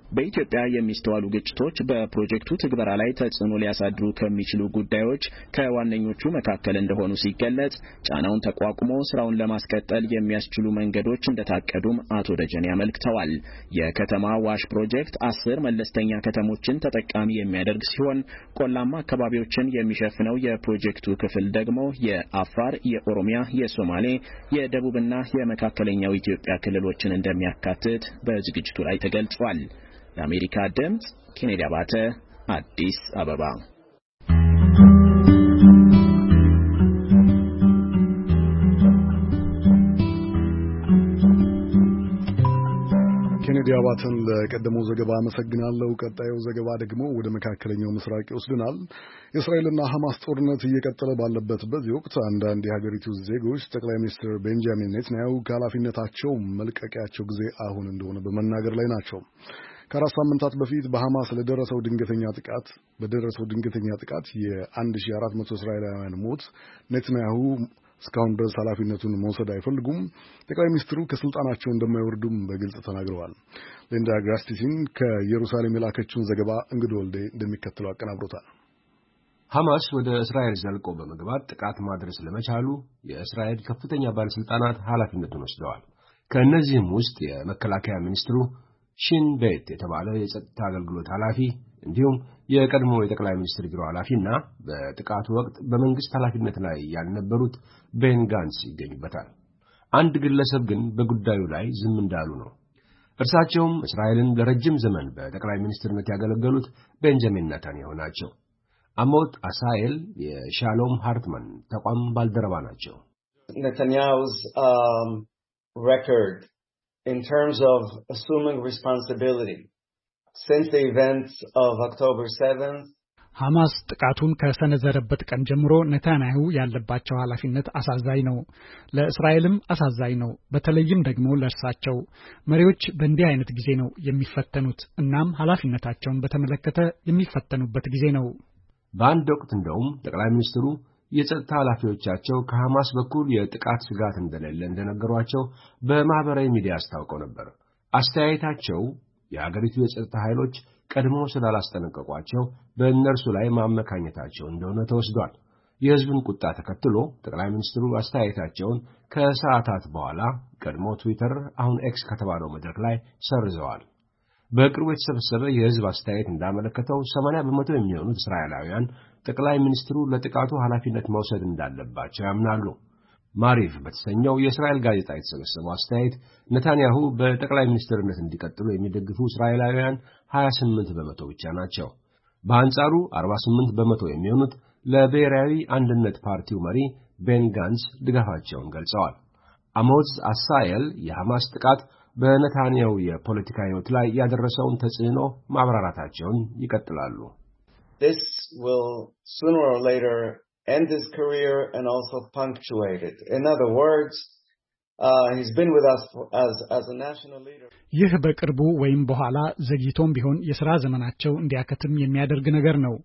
በኢትዮጵያ የሚስተዋሉ ግጭቶች በፕሮጀክቱ ትግበራ ላይ ተጽዕኖ ሊያሳድሩ ከሚችሉ ጉዳዮች ከዋነኞቹ መካከል እንደሆኑ ሲገለጽ ጫናውን ተቋቁሞ ስራውን ለማስቀጠል የሚያስችሉ መንገዶች እንደታቀዱም አቶ ደጀኔ አመልክተዋል። የከተማ ዋሽ ፕሮጀክት አስር መለስተኛ ከተሞችን ተጠቃሚ የሚያደርግ ሲሆን ቆላማ አካባቢዎችን የሚሸፍነው የፕሮጀክቱ ክፍል ደግሞ የአፋር፣ የኦሮሚያ፣ የሶማሌ፣ የደቡብና የመካከለኛው ኢትዮጵያ ክልሎችን እንደሚያካትት በዝግጅቱ ላይ ተገልጿል። ለአሜሪካ ድምጽ ኬኔዲ አባተ አዲስ አበባ። ኬኔዲ አባተን ለቀደመው ዘገባ አመሰግናለሁ። ቀጣዩ ዘገባ ደግሞ ወደ መካከለኛው ምስራቅ ይወስድናል። የእስራኤልና ሐማስ ጦርነት እየቀጠለ ባለበት በዚህ ወቅት አንዳንድ የሀገሪቱ ዜጎች ጠቅላይ ሚኒስትር ቤንጃሚን ኔታንያሁ ከኃላፊነታቸው መልቀቂያቸው ጊዜ አሁን እንደሆነ በመናገር ላይ ናቸው። ከአራት ሳምንታት በፊት በሐማስ ለደረሰው ድንገተኛ ጥቃት በደረሰው ድንገተኛ ጥቃት የአንድ ሺህ አራት መቶ እስራኤላውያን ሞት ኔታንያሁ እስካሁን ድረስ ኃላፊነቱን መውሰድ አይፈልጉም። ጠቅላይ ሚኒስትሩ ከስልጣናቸው እንደማይወርዱም በግልጽ ተናግረዋል። ሊንዳ ግራስቲሲን ከኢየሩሳሌም የላከችውን ዘገባ እንግዶ ወልዴ እንደሚከተለው አቀናብሮታል። ሐማስ ወደ እስራኤል ዘልቆ በመግባት ጥቃት ማድረስ ለመቻሉ የእስራኤል ከፍተኛ ባለስልጣናት ኃላፊነቱን ወስደዋል። ከእነዚህም ውስጥ የመከላከያ ሚኒስትሩ ሺን ቤት የተባለ የጸጥታ አገልግሎት ኃላፊ እንዲሁም የቀድሞ የጠቅላይ ሚኒስትር ቢሮ ኃላፊና በጥቃቱ ወቅት በመንግስት ኃላፊነት ላይ ያልነበሩት ቤን ጋንስ ይገኙበታል። አንድ ግለሰብ ግን በጉዳዩ ላይ ዝም እንዳሉ ነው። እርሳቸውም እስራኤልን ለረጅም ዘመን በጠቅላይ ሚኒስትርነት ያገለገሉት ቤንጃሚን ኔታንያሁ ናቸው። አሞት አሳኤል የሻሎም ሃርትማን ተቋም ባልደረባ ናቸው። ኔታንያሁ's um, record in terms of assuming responsibility since the events of October seventh ሐማስ ጥቃቱን ከሰነዘረበት ቀን ጀምሮ ኔታንያሁ ያለባቸው ኃላፊነት አሳዛኝ ነው፣ ለእስራኤልም አሳዛኝ ነው። በተለይም ደግሞ ለእርሳቸው መሪዎች በእንዲህ አይነት ጊዜ ነው የሚፈተኑት። እናም ኃላፊነታቸውን በተመለከተ የሚፈተኑበት ጊዜ ነው። በአንድ ወቅት እንደውም ጠቅላይ ሚኒስትሩ የጸጥታ ኃላፊዎቻቸው ከሐማስ በኩል የጥቃት ስጋት እንደሌለ እንደነገሯቸው በማህበራዊ ሚዲያ አስታውቀው ነበር። አስተያየታቸው የሀገሪቱ የጸጥታ ኃይሎች ቀድሞ ስላላስጠነቀቋቸው በእነርሱ ላይ ማመካኘታቸው እንደሆነ ተወስዷል። የህዝቡን ቁጣ ተከትሎ ጠቅላይ ሚኒስትሩ አስተያየታቸውን ከሰዓታት በኋላ ቀድሞ ትዊተር አሁን ኤክስ ከተባለው መድረክ ላይ ሰርዘዋል። በቅርቡ የተሰበሰበ የህዝብ አስተያየት እንዳመለከተው ሰማንያ በመቶ የሚሆኑት እስራኤላውያን ጠቅላይ ሚኒስትሩ ለጥቃቱ ኃላፊነት መውሰድ እንዳለባቸው ያምናሉ። ማሪቭ በተሰኘው የእስራኤል ጋዜጣ የተሰበሰበው አስተያየት ኔታንያሁ በጠቅላይ ሚኒስትርነት እንዲቀጥሉ የሚደግፉ እስራኤላውያን ሀያ ስምንት በመቶ ብቻ ናቸው። በአንጻሩ አርባ ስምንት በመቶ የሚሆኑት ለብሔራዊ አንድነት ፓርቲው መሪ ቤን ጋንስ ድጋፋቸውን ገልጸዋል። አሞዝ አሳኤል የሐማስ ጥቃት በኔታንያሁ የፖለቲካ ህይወት ላይ ያደረሰውን ተጽዕኖ ማብራራታቸውን ይቀጥላሉ። This will sooner or later end his career and also punctuate it. In other words, uh, he's been with us for, as, as a national leader. ይህ በቅርቡ ወይም በኋላ ዘግይቶም ቢሆን የሥራ ዘመናቸው እንዲያከትም የሚያደርግ ነገር ነው።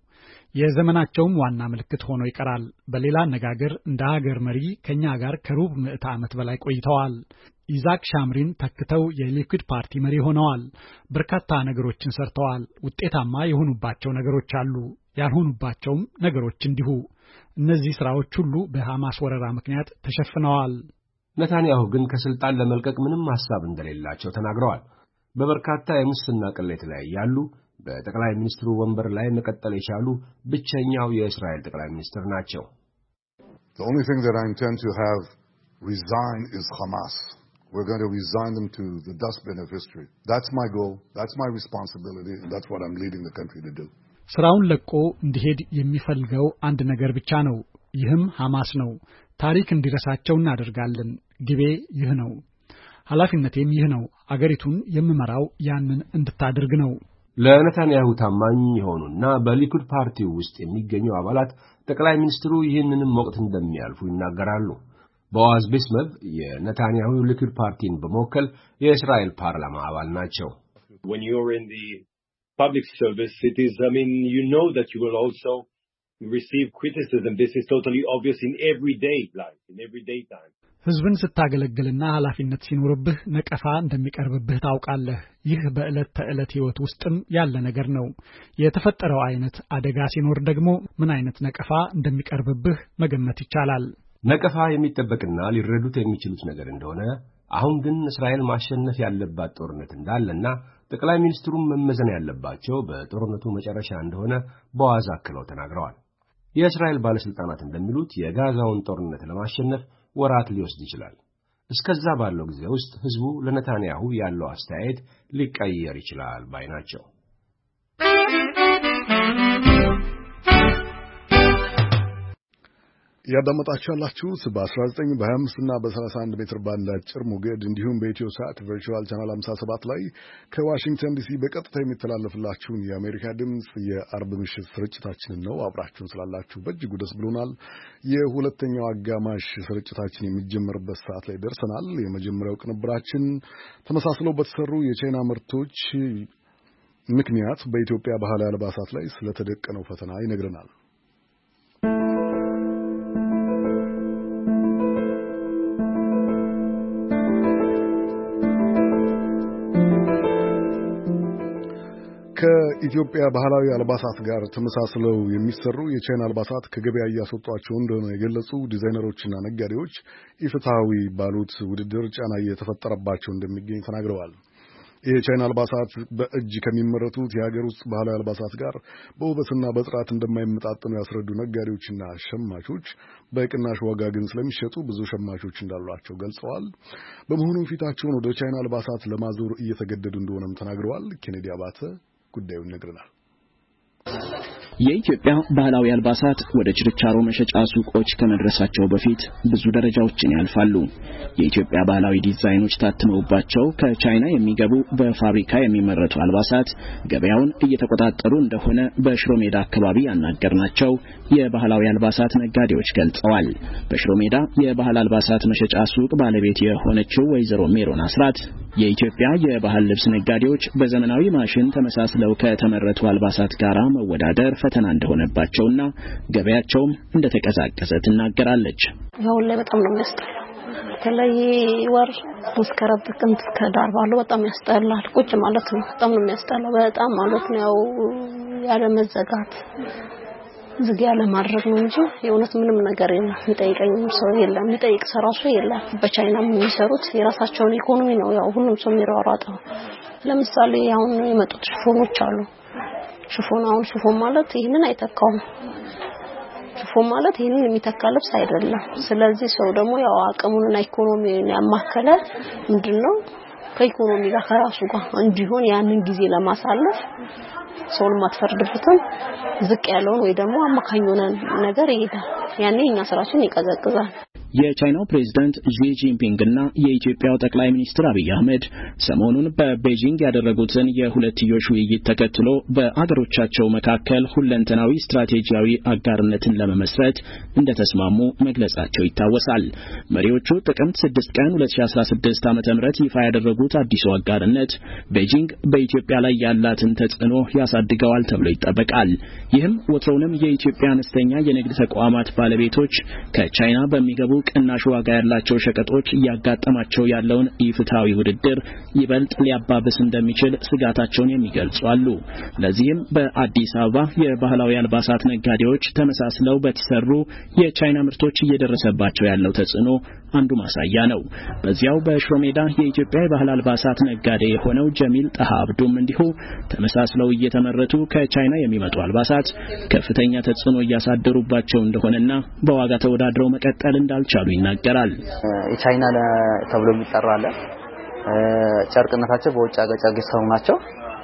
የዘመናቸውም ዋና ምልክት ሆኖ ይቀራል። በሌላ አነጋገር እንደ ሀገር መሪ ከኛ ጋር ከሩብ ምዕተ ዓመት በላይ ቆይተዋል። ኢዛክ ሻምሪን ተክተው የሊኩድ ፓርቲ መሪ ሆነዋል። በርካታ ነገሮችን ሰርተዋል። ውጤታማ የሆኑባቸው ነገሮች አሉ፣ ያልሆኑባቸውም ነገሮች እንዲሁ። እነዚህ ስራዎች ሁሉ በሐማስ ወረራ ምክንያት ተሸፍነዋል። ኔታንያሁ ግን ከስልጣን ለመልቀቅ ምንም ሐሳብ እንደሌላቸው ተናግረዋል። በበርካታ የሙስና ቅሌት ላይ ያሉ በጠቅላይ ሚኒስትሩ ወንበር ላይ መቀጠል የቻሉ ብቸኛው የእስራኤል ጠቅላይ ሚኒስትር ናቸው። The only thing that I intend to have resign is Hamas. We're going to resign them to the dustbin of history. That's my goal. That's my responsibility. And that's what I'm leading the country to do. ስራውን ለቆ እንዲሄድ የሚፈልገው አንድ ነገር ብቻ ነው። ይህም ሐማስ ነው። ታሪክ እንዲረሳቸው እናደርጋለን። ግቤ ይህ ነው። ኃላፊነቴም ይህ ነው። አገሪቱን የምመራው ያንን እንድታደርግ ነው። ለኔታንያሁ ታማኝ የሆኑና በሊኩድ ፓርቲው ውስጥ የሚገኙ አባላት ጠቅላይ ሚኒስትሩ ይህንንም ወቅት እንደሚያልፉ ይናገራሉ። ቦአዝ ቢስመት የኔታንያሁ ሊኩድ ፓርቲን በመወከል የእስራኤል ፓርላማ አባል ናቸው። When you're in the public service, it is, I mean, you know that you will also receive criticism. This is totally obvious in everyday life, in everyday time. ህዝብን ስታገለግልና ኃላፊነት ሲኖርብህ ነቀፋ እንደሚቀርብብህ ታውቃለህ። ይህ በእለት ተእለት ህይወት ውስጥም ያለ ነገር ነው። የተፈጠረው አይነት አደጋ ሲኖር ደግሞ ምን አይነት ነቀፋ እንደሚቀርብብህ መገመት ይቻላል። ነቀፋ የሚጠበቅና ሊረዱት የሚችሉት ነገር እንደሆነ አሁን ግን እስራኤል ማሸነፍ ያለባት ጦርነት እንዳለና ጠቅላይ ሚኒስትሩም መመዘን ያለባቸው በጦርነቱ መጨረሻ እንደሆነ በዋዛ አክለው ተናግረዋል። የእስራኤል ባለስልጣናት እንደሚሉት የጋዛውን ጦርነት ለማሸነፍ ወራት ሊወስድ ይችላል። እስከዛ ባለው ጊዜ ውስጥ ህዝቡ ለነታንያሁ ያለው አስተያየት ሊቀየር ይችላል ባይ ናቸው። ያዳመጣችሁ ያላችሁት በ19 በ25 እና በ31 ሜትር ባንድ አጭር ሞገድ እንዲሁም በኢትዮ ሳት ቨርቹዋል ቻናል ሃምሳ ሰባት ላይ ከዋሽንግተን ዲሲ በቀጥታ የሚተላለፍላችሁን የአሜሪካ ድምጽ የአርብ ምሽት ስርጭታችንን ነው። አብራችሁን ስላላችሁ በእጅጉ ደስ ብሎናል። የሁለተኛው አጋማሽ ስርጭታችን የሚጀምርበት ሰዓት ላይ ደርሰናል። የመጀመሪያው ቅንብራችን ተመሳስለው በተሰሩ የቻይና ምርቶች ምክንያት በኢትዮጵያ ባህላዊ አልባሳት ላይ ስለተደቀነው ፈተና ይነግረናል። ከኢትዮጵያ ባህላዊ አልባሳት ጋር ተመሳስለው የሚሰሩ የቻይና አልባሳት ከገበያ እያስወጧቸው እንደሆነ የገለጹ ዲዛይነሮችና ነጋዴዎች ኢፍትሐዊ ባሉት ውድድር ጫና እየተፈጠረባቸው እንደሚገኝ ተናግረዋል። የቻይና አልባሳት በእጅ ከሚመረቱት የሀገር ውስጥ ባህላዊ አልባሳት ጋር በውበትና በጥራት እንደማይመጣጠኑ ያስረዱ ነጋዴዎችና ሸማቾች በቅናሽ ዋጋ ግን ስለሚሸጡ ብዙ ሸማቾች እንዳሏቸው ገልጸዋል። በመሆኑም ፊታቸውን ወደ ቻይና አልባሳት ለማዞር እየተገደዱ እንደሆነም ተናግረዋል። ኬኔዲ አባተ ጉዳዩን ነግረናል። የኢትዮጵያ ባህላዊ አልባሳት ወደ ችርቻሮ መሸጫ ሱቆች ከመድረሳቸው በፊት ብዙ ደረጃዎችን ያልፋሉ። የኢትዮጵያ ባህላዊ ዲዛይኖች ታትመውባቸው ከቻይና የሚገቡ በፋብሪካ የሚመረቱ አልባሳት ገበያውን እየተቆጣጠሩ እንደሆነ በሽሮ ሜዳ አካባቢ ያናገርናቸው የባህላዊ አልባሳት ነጋዴዎች ገልጸዋል። በሽሮ ሜዳ የባህል አልባሳት መሸጫ ሱቅ ባለቤት የሆነችው ወይዘሮ ሜሮን አስራት የኢትዮጵያ የባህል ልብስ ነጋዴዎች በዘመናዊ ማሽን ተመሳስለው ከተመረቱ አልባሳት ጋር መወዳደር ፈተና እንደሆነባቸውና ገበያቸውም እንደተቀዛቀዘ ትናገራለች። ያው ላይ በጣም ነው የሚያስጠላው። በተለይ ወር መስከረም ጥቅምት ከዳር ባለው በጣም ያስጠላል። ቁጭ ማለት ነው። በጣም ነው የሚያስጠላው። በጣም ማለት ነው ያው ያለ መዘጋት ዝግ ያለ ማድረግ ነው እንጂ የእውነት ምንም ነገር የለም። የሚጠይቀኝም ሰው የለም። የሚጠይቅ ሰራሱ የለም። በቻይና የሚሰሩት የራሳቸውን ኢኮኖሚ ነው ያው ሁሉም ሰው የሚሯሯጠው። ለምሳሌ አሁን የመጡት ሽፎኖች አሉ። ሽፎን አሁን ሽፎን ማለት ይሄንን አይተካውም። ሽፎን ማለት ይሄንን የሚተካ ልብስ አይደለም። ስለዚህ ሰው ደግሞ ያው አቅሙንና ኢኮኖሚውን ያማከለ ምንድነው ከኢኮኖሚ ጋር ከራሱ ጋር እንዲሆን ያንን ጊዜ ለማሳለፍ ሰውን ማትፈርድበትም ዝቅ ያለውን ወይ ደግሞ አማካኙን ነገር ይሄዳል። ያኔ እኛ ስራችን ይቀዘቅዛል። የቻይናው ፕሬዝዳንት ዢ ጂንፒንግ እና የኢትዮጵያው ጠቅላይ ሚኒስትር አብይ አህመድ ሰሞኑን በቤጂንግ ያደረጉትን የሁለትዮሽ ውይይት ተከትሎ በአገሮቻቸው መካከል ሁለንተናዊ ስትራቴጂያዊ አጋርነትን ለመመስረት እንደተስማሙ መግለጻቸው ይታወሳል። መሪዎቹ ጥቅምት ስድስት ቀን ሁለት ሺህ አስራ ስድስት ዓመተ ምህረት ይፋ ያደረጉት አዲሱ አጋርነት ቤጂንግ በኢትዮጵያ ላይ ያላትን ተጽዕኖ ያሳድገዋል ተብሎ ይጠበቃል። ይህም ወትሮውንም የኢትዮጵያ አነስተኛ የንግድ ተቋማት ባለቤቶች ከቻይና በሚገቡ ቅናሽ ዋጋ ያላቸው ሸቀጦች ያጋጠማቸው ያለውን ኢፍትሐዊ ውድድር ይበልጥ ሊያባብስ እንደሚችል ስጋታቸውን የሚገልጹ አሉ። ለዚህም በአዲስ አበባ የባህላዊ አልባሳት ነጋዴዎች ተመሳስለው በተሰሩ የቻይና ምርቶች እየደረሰባቸው ያለው ተጽዕኖ አንዱ ማሳያ ነው። በዚያው በሽሮ ሜዳ የኢትዮጵያ የባህል አልባሳት ነጋዴ የሆነው ጀሚል ጣሃ አብዱም እንዲሁ ተመሳስለው እየተመረቱ ከቻይና የሚመጡ አልባሳት ከፍተኛ ተጽዕኖ እያሳደሩባቸው እንደሆነና በዋጋ ተወዳድረው መቀጠል እንዳልቻሉ ይናገራል። የቻይና ተብሎ የሚጠራለ ጨርቅነታቸው በውጭ ሀገር ጨርቅ የተሰሩ ናቸው።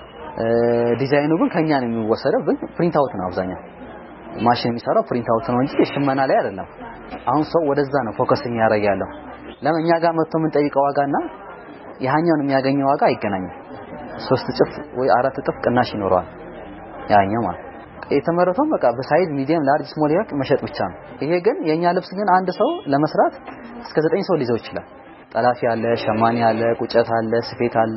ዲዛይኑ ግን ከኛ ነው የሚወሰደው፣ ግን ፕሪንት አውት ነው አብዛኛው ማሽን የሚሰራው ፕሪንት አውት ነው እንጂ ሽመና ላይ አይደለም። አሁን ሰው ወደዛ ነው ፎከሲንግ ያደርጋለው። ለምን እኛ ጋር መጥቶ ምን ጠይቀው ዋጋና ያኛውን የሚያገኘው ዋጋ አይገናኝም። ሶስት እጥፍ ወይ አራት እጥፍ ቅናሽ ይኖረዋል ያኛው ማለት የተመረተው በቃ በሳይዝ ሚዲየም ላርጅ ስሞል ያክ መሸጥ ብቻ ነው። ይሄ ግን የኛ ልብስ ግን አንድ ሰው ለመስራት እስከ ዘጠኝ ሰው ሊይዘው ይችላል። ጠላፊ አለ፣ ሸማኔ አለ፣ ቁጨት አለ፣ ስፌት አለ፣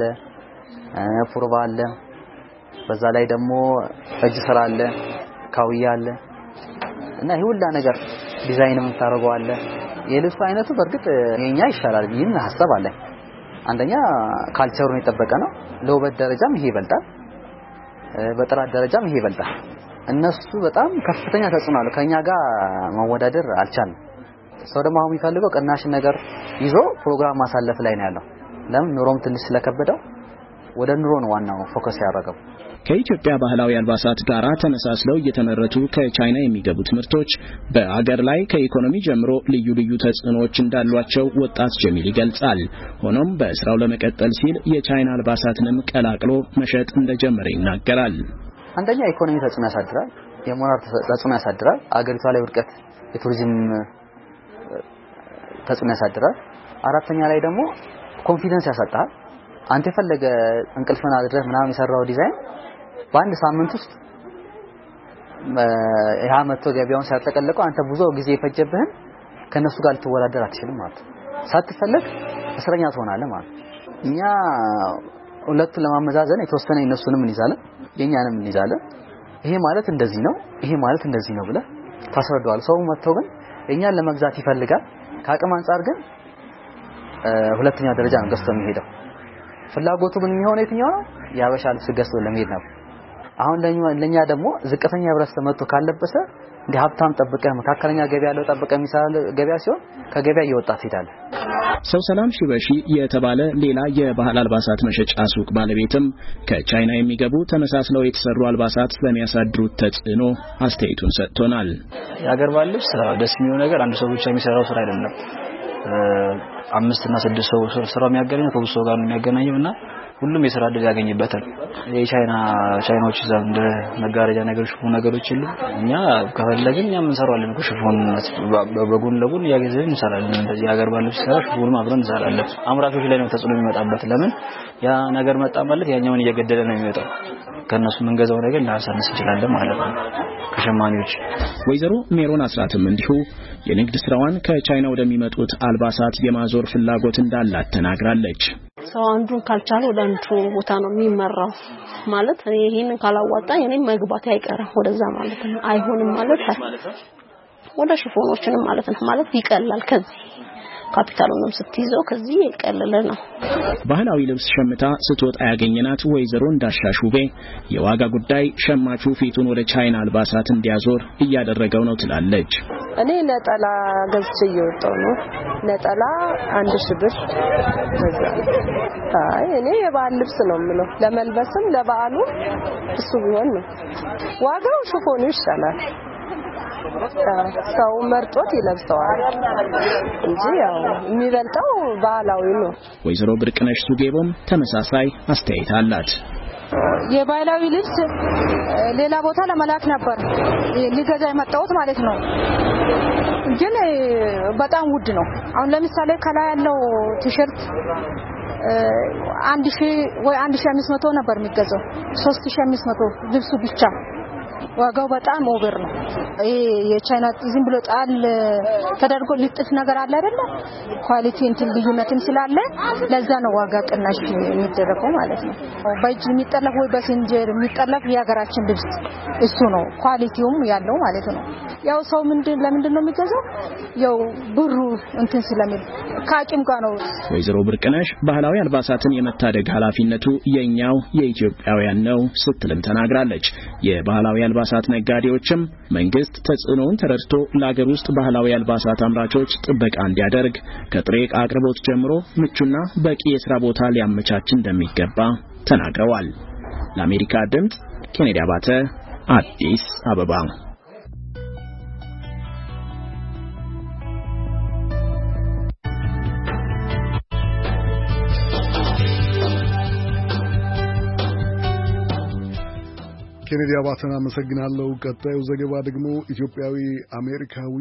ፉርባ አለ፣ በዛ ላይ ደግሞ እጅ ስራ አለ፣ ካውያ አለ እና ይሄ ሁላ ነገር ዲዛይንም ታረጋው አለ የልብሱ አይነቱ በርግጥ የኛ ይሻላል ይህን ሐሳብ አለ አንደኛ ካልቸሩን የጠበቀ ነው ለውበት ደረጃም ይሄ ይበልጣል በጥራት ደረጃም ይሄ ይበልጣል እነሱ በጣም ከፍተኛ ተጽዕኖ አለው ከኛ ጋር ማወዳደር አልቻለም ሰው ደግሞ አሁን ይፈልገው ቅናሽ ነገር ይዞ ፕሮግራም ማሳለፍ ላይ ነው ያለው ለምን ኑሮም ትንሽ ስለከበደው ወደ ኑሮ ነው ዋናው ፎከስ ያደረገው ከኢትዮጵያ ባህላዊ አልባሳት ጋር ተመሳስለው እየተመረቱ ከቻይና የሚገቡት ምርቶች በአገር ላይ ከኢኮኖሚ ጀምሮ ልዩ ልዩ ተጽዕኖዎች እንዳሏቸው ወጣት ጀሚል ይገልጻል ሆኖም በስራው ለመቀጠል ሲል የቻይና አልባሳትንም ቀላቅሎ መሸጥ እንደጀመረ ይናገራል አንደኛ ኢኮኖሚ ተጽዕኖ ያሳድራል የሞራል ተጽዕኖ ያሳድራል አገሪቷ ላይ ውድቀት የቱሪዝም ተጽዕኖ ያሳድራል አራተኛ ላይ ደግሞ ኮንፊደንስ ያሳጣል አንተ ፈለገ እንቅልፍና አድረህ ምናምን የሰራው ዲዛይን በአንድ ሳምንት ውስጥ ያ መጥቶ ገበያውን ሲያጠቀልቀው አንተ ብዙ ጊዜ ይፈጀብህን ከነሱ ጋር ልትወዳደር አትችልም ማለት ሳትፈልግ እስረኛ ትሆናለህ ማለት እኛ ሁለቱ ለማመዛዘን የተወሰነ እነሱንም እንይዛለን የኛንም እንይዛለን ይሄ ማለት እንደዚህ ነው ይሄ ማለት እንደዚህ ነው ብለ ታስረዳዋል ሰው መጥቶ ግን እኛን ለመግዛት ይፈልጋል ከአቅም አንፃር ግን ሁለተኛ ደረጃ ነው ገዝቶ የሚሄደው ፍላጎቱ ግን የሚሆነው የትኛው ነው ያበሻ ልብስ ገዝቶ ለመሄድ ነው አሁን ለኛ ለኛ ደግሞ ዝቅተኛ ህብረት ተመጥቶ ካለበሰ እንደ ሀብታም ጠብቀህ መካከለኛ ገበያ ያለው ጠብቀህ የሚሳል ገበያ ሲሆን ከገበያ እየወጣት ይታል ሰው ሰላም ሽበሺ የተባለ ሌላ የባህል አልባሳት መሸጫ ሱቅ ባለቤትም ከቻይና የሚገቡ ተመሳስለው የተሰሩ አልባሳት ስለሚያሳድሩት ተጽዕኖ አስተያየቱን ሰጥቶናል ያገር ባህል ልብስ ደስ የሚለው ነገር አንድ ሰው ብቻ የሚሰራው ስራ አይደለም አምስት እና ስድስት ሰው ስራ የሚያገናኘው ከብዙ ሰው ጋር ነው የሚያገናኘውና ሁሉም የሥራ ዕድል ያገኝበታል የቻይና ቻይናዎች ዘንድ መጋረጃ ነገር ሽፉን ነገሮች ሁሉ እኛ ከፈለግን እኛ እንሰራለን ሽፉን በጎን ለጎን ያገዘን እንሰራለን እንደዚህ ሀገር ባለው ሲሰራ ሽፉን አብረን እንሰራለን አምራቾች ላይ ነው ተጽዕኖ የሚመጣበት ለምን ያ ነገር መጣ ማለት ያኛውን እየገደለ ነው የሚመጣው ከነሱ መንገዛው ነገር ላንሳንስ ይችላል ማለት ነው ከሸማኔዎች ወይዘሮ ሜሮን አስራትም እንዲሁ የንግድ ስራዋን ከቻይና ወደሚመጡት አልባሳት የማዞር ፍላጎት እንዳላት ተናግራለች ሰው አንዱን ካልቻለ ወደ አንዱ ቦታ ነው የሚመራው ማለት ይሄንን ካላዋጣኝ እኔ መግባት አይቀርም ወደዛ ማለት ነው አይሆንም ማለት ወደ ሽፎኖችንም ማለት ነው ማለት ይቀላል ከዚህ ካፒታሉንም ስትይዘው ከዚህ ይቀለለ ነው ባህላዊ ልብስ ሸምታ ስትወጣ ያገኘናት ወይዘሮ እንዳሻሹቤ የዋጋ ጉዳይ ሸማቹ ፊቱን ወደ ቻይና አልባሳት እንዲያዞር እያደረገው ነው ትላለች እኔ ነጠላ ገዝቼ እየወጣው ነው ነጠላ አንድ ሺህ ብር አይ እኔ የባህል ልብስ ነው የምለው ለመልበስም ለበዓሉ እሱ ቢሆን ነው ዋጋው ሽፎኑ ይሻላል ሰው መርጦት ይለብሰዋል እንጂ ያው የሚበልጠው ባህላዊ ነው ወይዘሮ ብርቅነሽ ሱጌቦም ተመሳሳይ አስተያየት አላት የባህላዊ ልብስ ሌላ ቦታ ለመላክ ነበር ሊገዛ የመጣሁት ማለት ነው ግን በጣም ውድ ነው አሁን ለምሳሌ ከላይ ያለው ቲሸርት አንድ ሺህ ወይ አንድ ሺህ አምስት መቶ ነበር የሚገዛው ሶስት ሺህ አምስት መቶ ልብሱ ብቻ ዋጋው በጣም ኦቨር ነው ይሄ የቻይና ዝም ብሎ ጣል ተደርጎ ሊጥፍ ነገር አለ አይደል ኳሊቲ እንትን ልዩነትም ስላለ ለዛ ነው ዋጋ ቅናሽ የሚደረገው ማለት ነው በእጅ የሚጠለፍ ወይ በሲንጀር የሚጠለፍ የሀገራችን ልብስ እሱ ነው ኳሊቲውም ያለው ማለት ነው ያው ሰው ምንድን ለምንድን ነው የሚገዛው ያው ብሩ እንትን ስለሚል ካቂም ጋር ነው ወይዘሮ ብርቅነሽ ባህላዊ አልባሳትን የመታደግ ኃላፊነቱ የኛው የኢትዮጵያውያን ነው ስትልም ተናግራለች የባህላዊ አልባሳት ነጋዴዎችም መንግስት ተጽዕኖውን ተረድቶ ለሀገር ውስጥ ባህላዊ አልባሳት አምራቾች ጥበቃ እንዲያደርግ ከጥሬ ዕቃ አቅርቦት ጀምሮ ምቹና በቂ የሥራ ቦታ ሊያመቻች እንደሚገባ ተናግረዋል ለአሜሪካ ድምጽ ኬኔዲ አባተ አዲስ አበባ ኬኔዲ አባተን አመሰግናለሁ ቀጣዩ ዘገባ ደግሞ ኢትዮጵያዊ አሜሪካዊ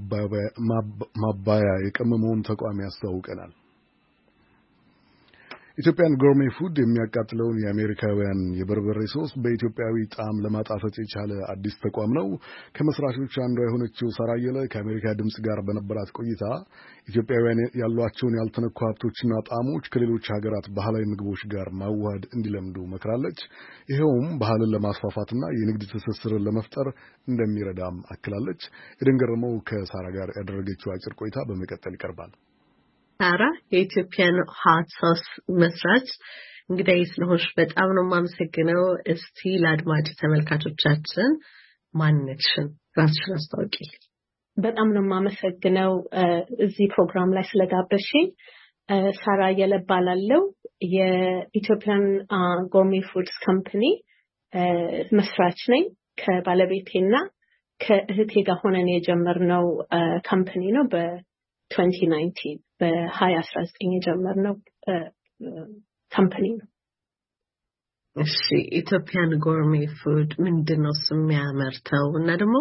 ማባያ የቀመመውን ተቋም ያስተዋውቀናል ኢትዮጵያን ጎርሜ ፉድ የሚያቃጥለውን የአሜሪካውያን የበርበሬ ሶስ በኢትዮጵያዊ ጣዕም ለማጣፈጥ የቻለ አዲስ ተቋም ነው። ከመስራቾቹ አንዷ የሆነችው ሳራየለ ከአሜሪካ ድምጽ ጋር በነበራት ቆይታ ኢትዮጵያውያን ያሏቸውን ያልተነኩ ሀብቶችና ጣዕሞች ከሌሎች ሀገራት ባህላዊ ምግቦች ጋር ማዋሃድ እንዲለምዱ መክራለች። ይኸውም ባህልን ለማስፋፋትና የንግድ ትስስርን ለመፍጠር እንደሚረዳም አክላለች። ኤደን ገረመው ከሳራ ጋር ያደረገችው አጭር ቆይታ በመቀጠል ይቀርባል። ሳራ የኢትዮጵያን ሆት ሶስ መስራች እንግዲህ ስለሆንሽ በጣም ነው የማመሰግነው። እስቲ ለአድማጭ ተመልካቾቻችን ማንነትሽን ራስሽን አስተዋውቂ። በጣም ነው የማመሰግነው እዚህ ፕሮግራም ላይ ስለጋበዝሽኝ። ሳራ የለባላለው የኢትዮጵያን ጎርሜ ፉድስ ካምፓኒ መስራች ነኝ። ከባለቤቴና ከእህቴ ጋር ሆነን የጀመርነው ካምፓኒ ነው በ twenty nineteen በ2019 የጀመርነው ካምፓኒ ነው። እሺ ኢትዮጵያን ጎርሜ ፉድ ምንድነው የሚያመርተው? እና ደግሞ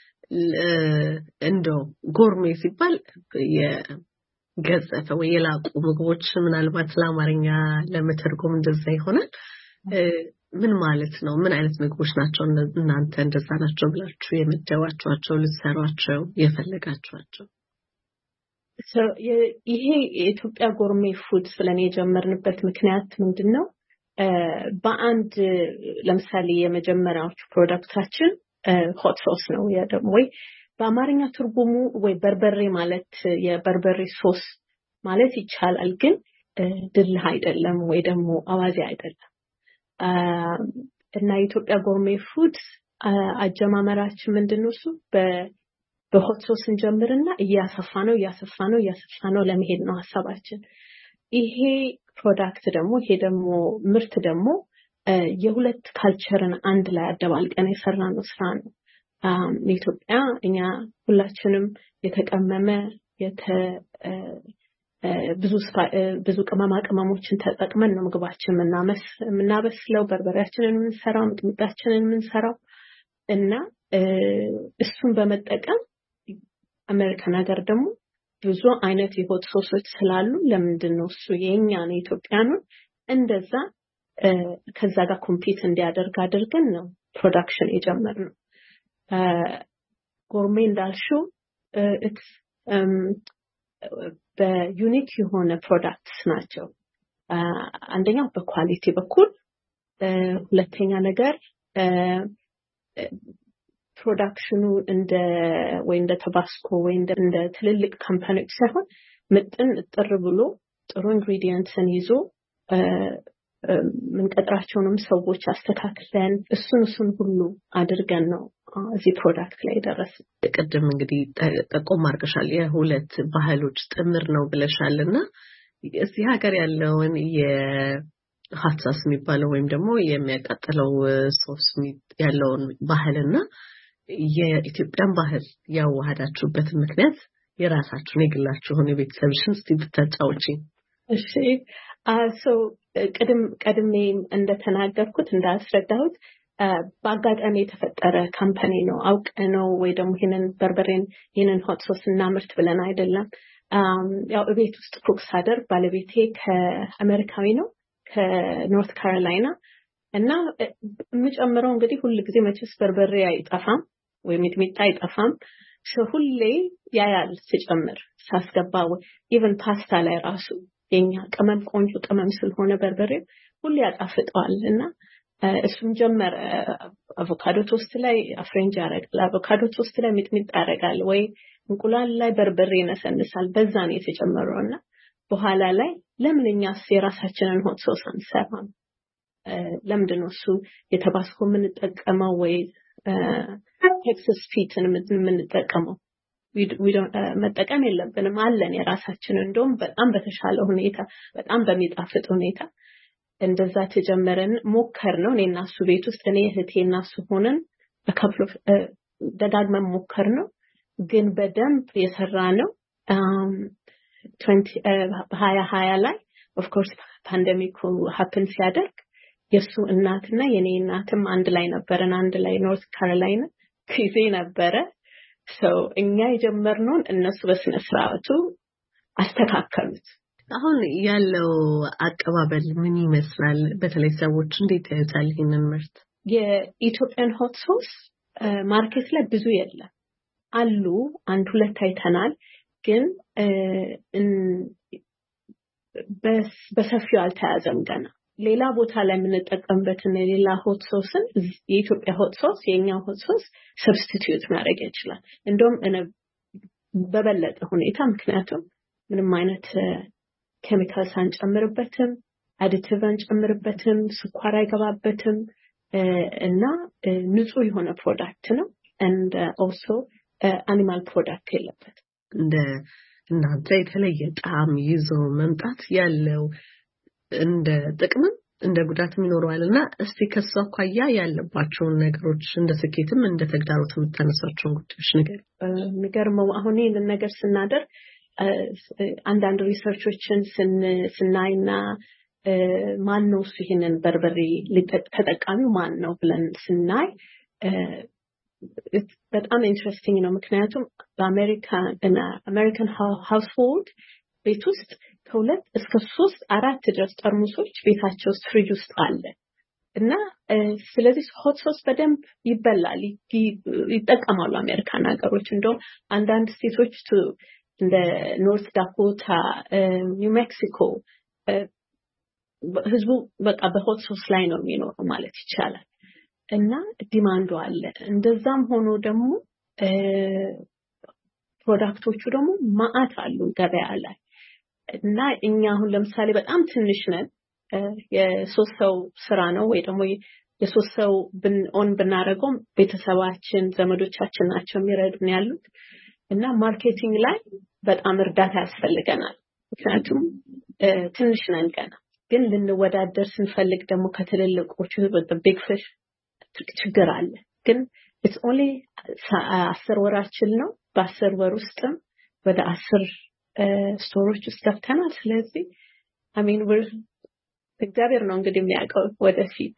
እንደው ጎርሜ ሲባል የገዘፈ ወይ የላቁ ምግቦች ምናልባት ለአማርኛ ለመተርጎም እንደዛ ይሆናል። ምን ማለት ነው? ምን አይነት ምግቦች ናቸው እናንተ እንደዛ ናቸው ብላችሁ የምትደዋቸዋቸው ልትሰሯቸው የፈለጋችኋቸው? ይሄ የኢትዮጵያ ጎርሜ ፉድ ብለን የጀመርንበት ምክንያት ምንድነው? በአንድ ለምሳሌ የመጀመሪያዎቹ ፕሮዳክታችን ሆት ሶስ ነው። ያ ደግሞ ወይ በአማርኛ ትርጉሙ ወይ በርበሬ ማለት የበርበሬ ሶስ ማለት ይቻላል፣ ግን ድልህ አይደለም ወይ ደግሞ አዋዜ አይደለም። እና የኢትዮጵያ ጎርሜ ፉድ አጀማመራችን ምንድነው? እሱ በ በሆት ሶስ እንጀምርና እያሰፋ ነው እያሰፋ ነው እያሰፋ ነው ለመሄድ ነው ሐሳባችን። ይሄ ፕሮዳክት ደግሞ ይሄ ደግሞ ምርት ደግሞ የሁለት ካልቸርን አንድ ላይ አደባልቀን የሰራነው ስራ ነው። ኢትዮጵያ እኛ ሁላችንም የተቀመመ የተ ብዙ ብዙ ቅመማ ቅመሞችን ተጠቅመን ነው ምግባችን ምናመስ ምናበስለው፣ በርበሬያችንን ምንሰራው፣ ምጥምጣችንን ምንሰራው እና እሱን በመጠቀም አሜሪካን ሀገር ደግሞ ብዙ አይነት የሆት ሶሶች ስላሉ ለምንድነው እሱ የኛን ኢትዮጵያኑን እንደዛ ከዛ ጋር ኮምፒት እንዲያደርግ አድርገን ነው ፕሮዳክሽን የጀመርነው። ጎርሜ እንዳልሽው ኢትስ በዩኒክ የሆነ ፕሮዳክትስ ናቸው። አንደኛው በኳሊቲ በኩል፣ ሁለተኛ ነገር ፕሮዳክሽኑ እንደ ወይ እንደ ተባስኮ ወይ እንደ ትልልቅ ካምፓኒዎች ሳይሆን ምጥን ጥር ብሎ ጥሩ ኢንግሪዲየንትስን ይዞ ምንቀጥራቸውንም ሰዎች አስተካክለን እሱን እሱን ሁሉ አድርገን ነው እዚህ ፕሮዳክት ላይ ደረስን። ቅድም እንግዲህ ጠቆም አድርገሻል የሁለት ባህሎች ጥምር ነው ብለሻልና እዚህ ሀገር ያለውን የሆት ሶስ የሚባለው ወይም ደግሞ የሚያቃጥለው ሶስ ያለውን ባህልና የኢትዮጵያን ባህል ያዋሃዳችሁበት ምክንያት የራሳችሁን የግላችሁን የቤተሰብሽን እስቲ ብታጫውቺ። እሺ ሶ ቀደም ቀደም እንደተናገርኩት እንዳስረዳሁት በአጋጣሚ የተፈጠረ ካምፓኒ ነው። አውቀነው ወይ ደግሞ ይሄንን በርበሬን ይሄንን ሆት ሶስ እናምርት ብለን አይደለም። ያው ቤት ውስጥ ኩክ ሳደርግ ባለቤቴ ከአሜሪካዊ ነው ከኖርት ካሮላይና እና የምጨምረው እንግዲህ ሁሉ ጊዜ መቼስ በርበሬ አይጠፋም ወይ ሚጥሚጣ አይጠፋም። ሰው ሁሌ ያያል ሲጨምር ሳስገባ ኢቭን ፓስታ ላይ ራሱ የኛ ቅመም ቆንጆ ቅመም ስለሆነ በርበሬ ሁሌ ያጣፍጠዋል እና እሱን ጀመረ። አቮካዶ ቶስት ላይ አፍሬንጅ ያደርጋል፣ አቮካዶ ቶስት ላይ ሚጥሚጣ ያደርጋል፣ ወይ እንቁላል ላይ በርበሬ ይነሰንሳል። በዛ ነው የተጨመረውና በኋላ ላይ ለምን እኛስ የራሳችንን ሆት ሶስ አንሰራም? ለምንድነው እሱ የተባስኮ የምንጠቀመው ወይ ቴክሳስ ፊትን የምንጠቀመው? we don't መጠቀም የለብንም አለን የራሳችንን እንደውም በጣም በተሻለ ሁኔታ በጣም በሚጣፍጥ ሁኔታ እንደዛ ተጀመረን ሞከር ነው። እኔና እሱ ቤት ውስጥ እኔ እህቴና እሱ ሆነን በከፍሎ ደጋግመን ሞከር ነው። ግን በደንብ የሰራ ነው twenty twenty ላይ of course ፓንደሚኩ happen ሲያደርግ የሱ እናትና የኔ እናትም አንድ ላይ ነበረን። አንድ ላይ ኖርት ካሮላይና ጊዜ ነበረ። so እኛ የጀመርነውን እነሱ በስነ ስርዓቱ አስተካከሉት። አሁን ያለው አቀባበል ምን ይመስላል? በተለይ ሰዎች እንዴት ያዩታል ይሄንን ምርት? የኢትዮጵያን ሆት ሶስ ማርኬት ላይ ብዙ የለም አሉ አንድ ሁለት አይተናል ግን በሰፊው አልተያዘም ገና ሌላ ቦታ ላይ የምንጠቀምበትን ሌላ ሆት ሶስን የኢትዮጵያ ሆት ሶስ የኛ ሆት ሶስ ሰብስቲቲዩት ማድረግ ይችላል እንደውም በበለጠ ሁኔታ ምክንያቱም ምንም አይነት ኬሚካልስ አንጨምርበትም አዲቲቭ አንጨምርበትም ስኳር አይገባበትም እና ንጹህ የሆነ ፕሮዳክት ነው and uh, also አኒማል ፕሮዳክት የለበት እንደ እናንተ የተለየ ጣዕም ይዞ መምጣት ያለው እንደ ጥቅም እንደ ጉዳትም ይኖረዋልና እስቲ ከሷ አኳያ ያለባቸውን ነገሮች እንደ ስኬትም እንደ ተግዳሮትም ተነሳቸውን ጉዳዮች ነገር የሚገርመው አሁን ይሄን ነገር ስናደርግ አንዳንድ ሪሰርቾችን ስናይና ማን ነው ይሄንን በርበሬ ተጠቃሚው ማን ነው ብለን ስናይ በጣም ኢንትረስቲንግ ነው ምክንያቱም በአሜሪካ እና አሜሪካን ሃውስሆልድ ቤት ውስጥ ከሁለት እስከ ሶስት አራት ድረስ ጠርሙሶች ቤታቸው ውስጥ ፍሪጅ ውስጥ አለ እና ስለዚህ ሆት ሶስ በደንብ ይበላል ይጠቀማሉ አሜሪካን ሀገሮች እንደው አንዳንድ ስቴቶች እንደ ኖርት ዳኮታ ኒው ሜክሲኮ ህዝቡ በቃ በሆት ሶስ ላይ ነው የሚኖረው ማለት ይቻላል እና ዲማንዱ አለ እንደዛም ሆኖ ደግሞ ፕሮዳክቶቹ ደግሞ ማአት አሉ ገበያ ላይ እና እኛ አሁን ለምሳሌ በጣም ትንሽ ነን የሶስት ሰው ስራ ነው ወይ ደግሞ የሶስት ሰው ብን ኦን ብናረጋው ቤተሰባችን ዘመዶቻችን ናቸው የሚረዱን ያሉት እና ማርኬቲንግ ላይ በጣም እርዳታ ያስፈልገናል ምክንያቱም ትንሽ ነን ገና ግን ልንወዳደር ስንፈልግ ደግሞ ከትልልቆቹ በቢግ ፊሽ ችግር አለ ግን it's only አስር ወራችን ነው በአስር ወር ውስጥም ወደ አስር ስቶሮች ውስጥ ገብተናል ስለዚህ I mean we're እግዚአብሔር ነው እንግዲህ የሚያውቀው ወደፊት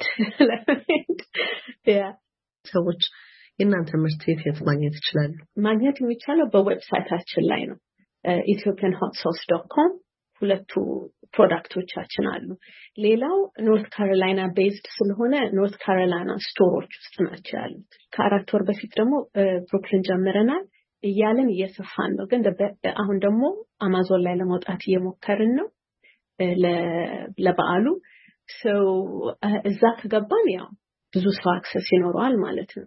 ያ ሰዎች የእናንተ ምርት የት ማግኘት ይችላሉ ማግኘት የሚቻለው በዌብሳይታችን ላይ ነው ethiopian hot sauce dot com ሁለቱ ፕሮዳክቶቻችን አሉ ሌላው ኖርት ካሮላይና ቤዝድ ስለሆነ ኖርት ካሮላይና ስቶሮች ውስጥ ናቸው ያሉት ከአራት ወር በፊት ደግሞ ብሩክሊን ጀምረናል እያለን እየሰፋን ነው ግን አሁን ደግሞ አማዞን ላይ ለማውጣት እየሞከርን ነው ለበዓሉ so እዛ ከገባን ያው ብዙ ሰው አክሰስ ይኖረዋል ማለት ነው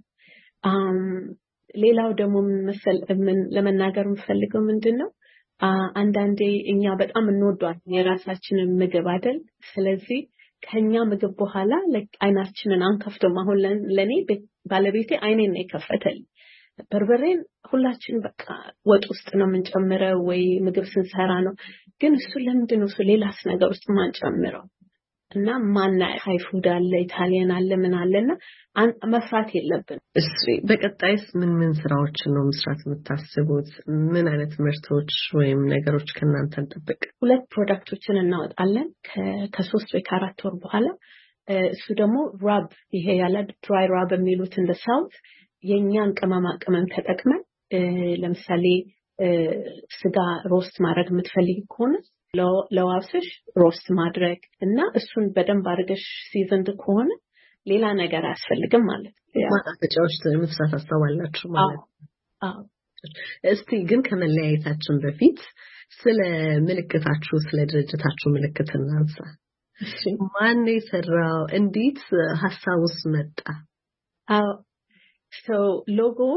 ሌላው ደግሞ መሰል ለመናገር የምፈልገው ምንድነው አንዳንዴ እኛ በጣም እንወዳለን የራሳችንን ምግብ አይደል ስለዚህ ከኛ ምግብ በኋላ አይናችንን አንከፍቶም አሁን ለኔ ባለቤቴ አይኔን ነው የከፈተል በርበሬን ሁላችን በቃ ወጥ ውስጥ ነው የምንጨምረው ወይ ምግብ ስንሰራ ነው ግን እሱ ለምንድን ነው እሱ ሌላስ ነገር ውስጥ ማንጨምረው እና ማና ሃይ ፉድ አለ ኢታሊያን አለ ምን አለና መፍራት የለብን እሺ በቀጣይስ ምን ምን ስራዎችን ነው መስራት የምታስቡት ምን አይነት ምርቶች ወይም ነገሮች ከናንተ እንጠብቅ ሁለት ፕሮዳክቶችን እናወጣለን ከሶስት ወይ ከአራት ወር በኋላ እሱ ደግሞ ራብ ይሄ ያለ ድራይ ራብ የሚሉት እንደ ሳውት የኛን ቅመማ ቅመም ተጠቅመን ለምሳሌ ስጋ ሮስት ማድረግ የምትፈልጊ ከሆነ ለዋስሽ ሮስት ማድረግ እና እሱን በደንብ አድርገሽ ሲዝንድ ከሆነ ሌላ ነገር አያስፈልግም ማለት ነው ማጣፈጫዎች መስራት አስተዋላችሁ ማለት አዎ እስቲ ግን ከመለያየታችን በፊት ስለ ምልክታችሁ ስለ ድርጅታችሁ ምልክት እናንሳ እሺ ማን የሰራው እንዴት ሐሳቡስ መጣ አዎ so logo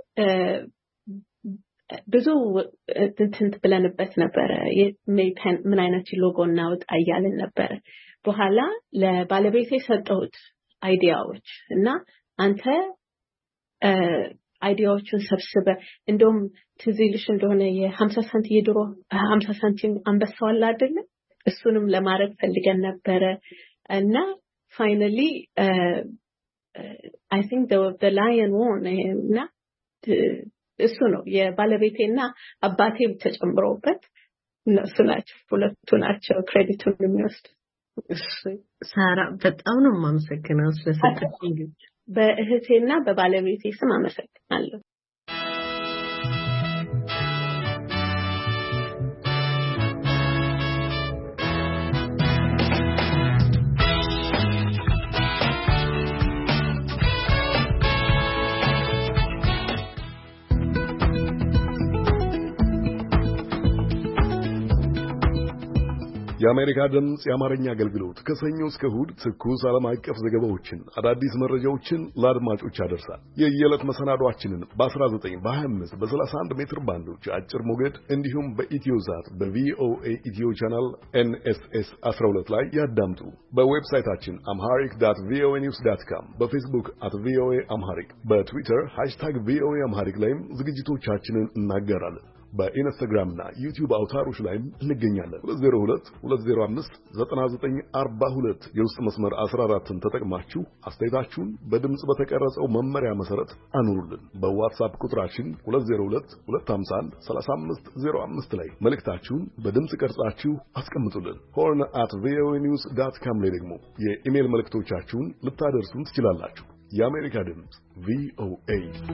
ብዙ እንትን ብለንበት ነበር ምን አይነት ሎጎ እናውጣ እያልን ነበር በኋላ ለባለቤቴ ሰጠሁት አይዲያዎች እና አንተ አይዲያዎቹን ሰብስበ እንደውም ትዝልሽ እንደሆነ የ50 ሳንቲም የድሮ ሀምሳ ሳንቲም አንበሳው አለ አይደል እሱንም ለማድረግ ፈልገን ነበር እና finally uh, I think the the lion won እና እሱ ነው የባለቤቴና አባቴ ተጨምሮበት እነሱ ናቸው ሁለቱ ናቸው ክሬዲቱን የሚወስድ ሳራ በጣም ነው የማመሰግነው ስለሰጠኝ በእህቴና በባለቤቴ ስም አመሰግናለሁ የአሜሪካ ድምጽ የአማርኛ አገልግሎት ከሰኞ እስከ እሁድ ትኩስ ዓለም አቀፍ ዘገባዎችን፣ አዳዲስ መረጃዎችን ለአድማጮች ያደርሳል። የየዕለት መሰናዷችንን በ19 በ25 በ31 ሜትር ባንዶች አጭር ሞገድ እንዲሁም በኢትዮዛት በቪኦኤ ኢትዮ ቻናል ኤንኤስኤስ አስራ ሁለት ላይ ያዳምጡ። በዌብሳይታችን አምሃሪክ ዳት ቪኦኤ ኒውስ ዳት ኮም፣ በፌስቡክ አት ቪኦኤ አምሃሪክ፣ በትዊተር ሃሽታግ ቪኦኤ አምሃሪክ ላይም ዝግጅቶቻችንን እናገራለን። በኢንስታግራም እና ዩቲዩብ አውታሮች ላይም እንገኛለን። ሁለት ዜሮ ሁለት ሁለት ዜሮ አምስት ዘጠና ዘጠኝ አርባ ሁለት የውስጥ መስመር አስራ አራትን ተጠቅማችሁ አስተያየታችሁን በድምጽ በተቀረጸው መመሪያ መሰረት አኑሩልን። በዋትስአፕ ቁጥራችን ሁለት ዜሮ ሁለት ሁለት አምሳ አንድ ሰላሳ አምስት ዜሮ አምስት ላይ መልእክታችሁን በድምጽ ቀርጻችሁ አስቀምጡልን። ሆርን አት ቪኦኤ ኒውስ ዳት ኮም ላይ ደግሞ የኢሜል መልእክቶቻችሁን ልታደርሱን ትችላላችሁ። የአሜሪካ ድምጽ ቪኦኤ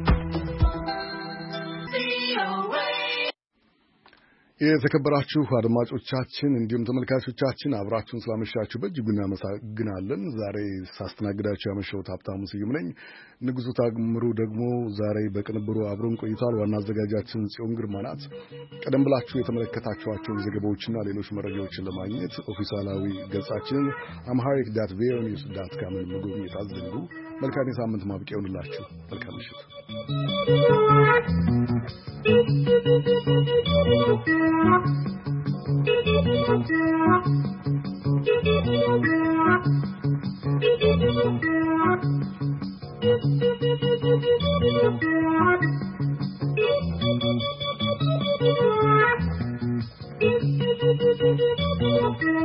የተከበራችሁ አድማጮቻችን እንዲሁም ተመልካቾቻችን አብራችሁን ስላመሻችሁ በእጅጉ እናመሰግናለን። ዛሬ ሳስተናግዳችሁ ያመሸሁት ሀብታሙ ስዩም ነኝ። ንጉሱ ታምሩ ደግሞ ዛሬ በቅንብሩ አብሮን ቆይቷል። ዋና አዘጋጃችን ጽዮን ግርማ ናት። ቀደም ብላችሁ የተመለከታችኋቸውን ዘገባዎችና ሌሎች መረጃዎችን ለማግኘት ኦፊሳላዊ ገጻችንን አምሃሪክ ዳት ቪኦኤ ኒውስ ዳት ኮምን መጎብኘት አትዘንጉ። መልካም የሳምንት ማብቂያ ይሁንላችሁ። መልካም ምሽት። Thank you.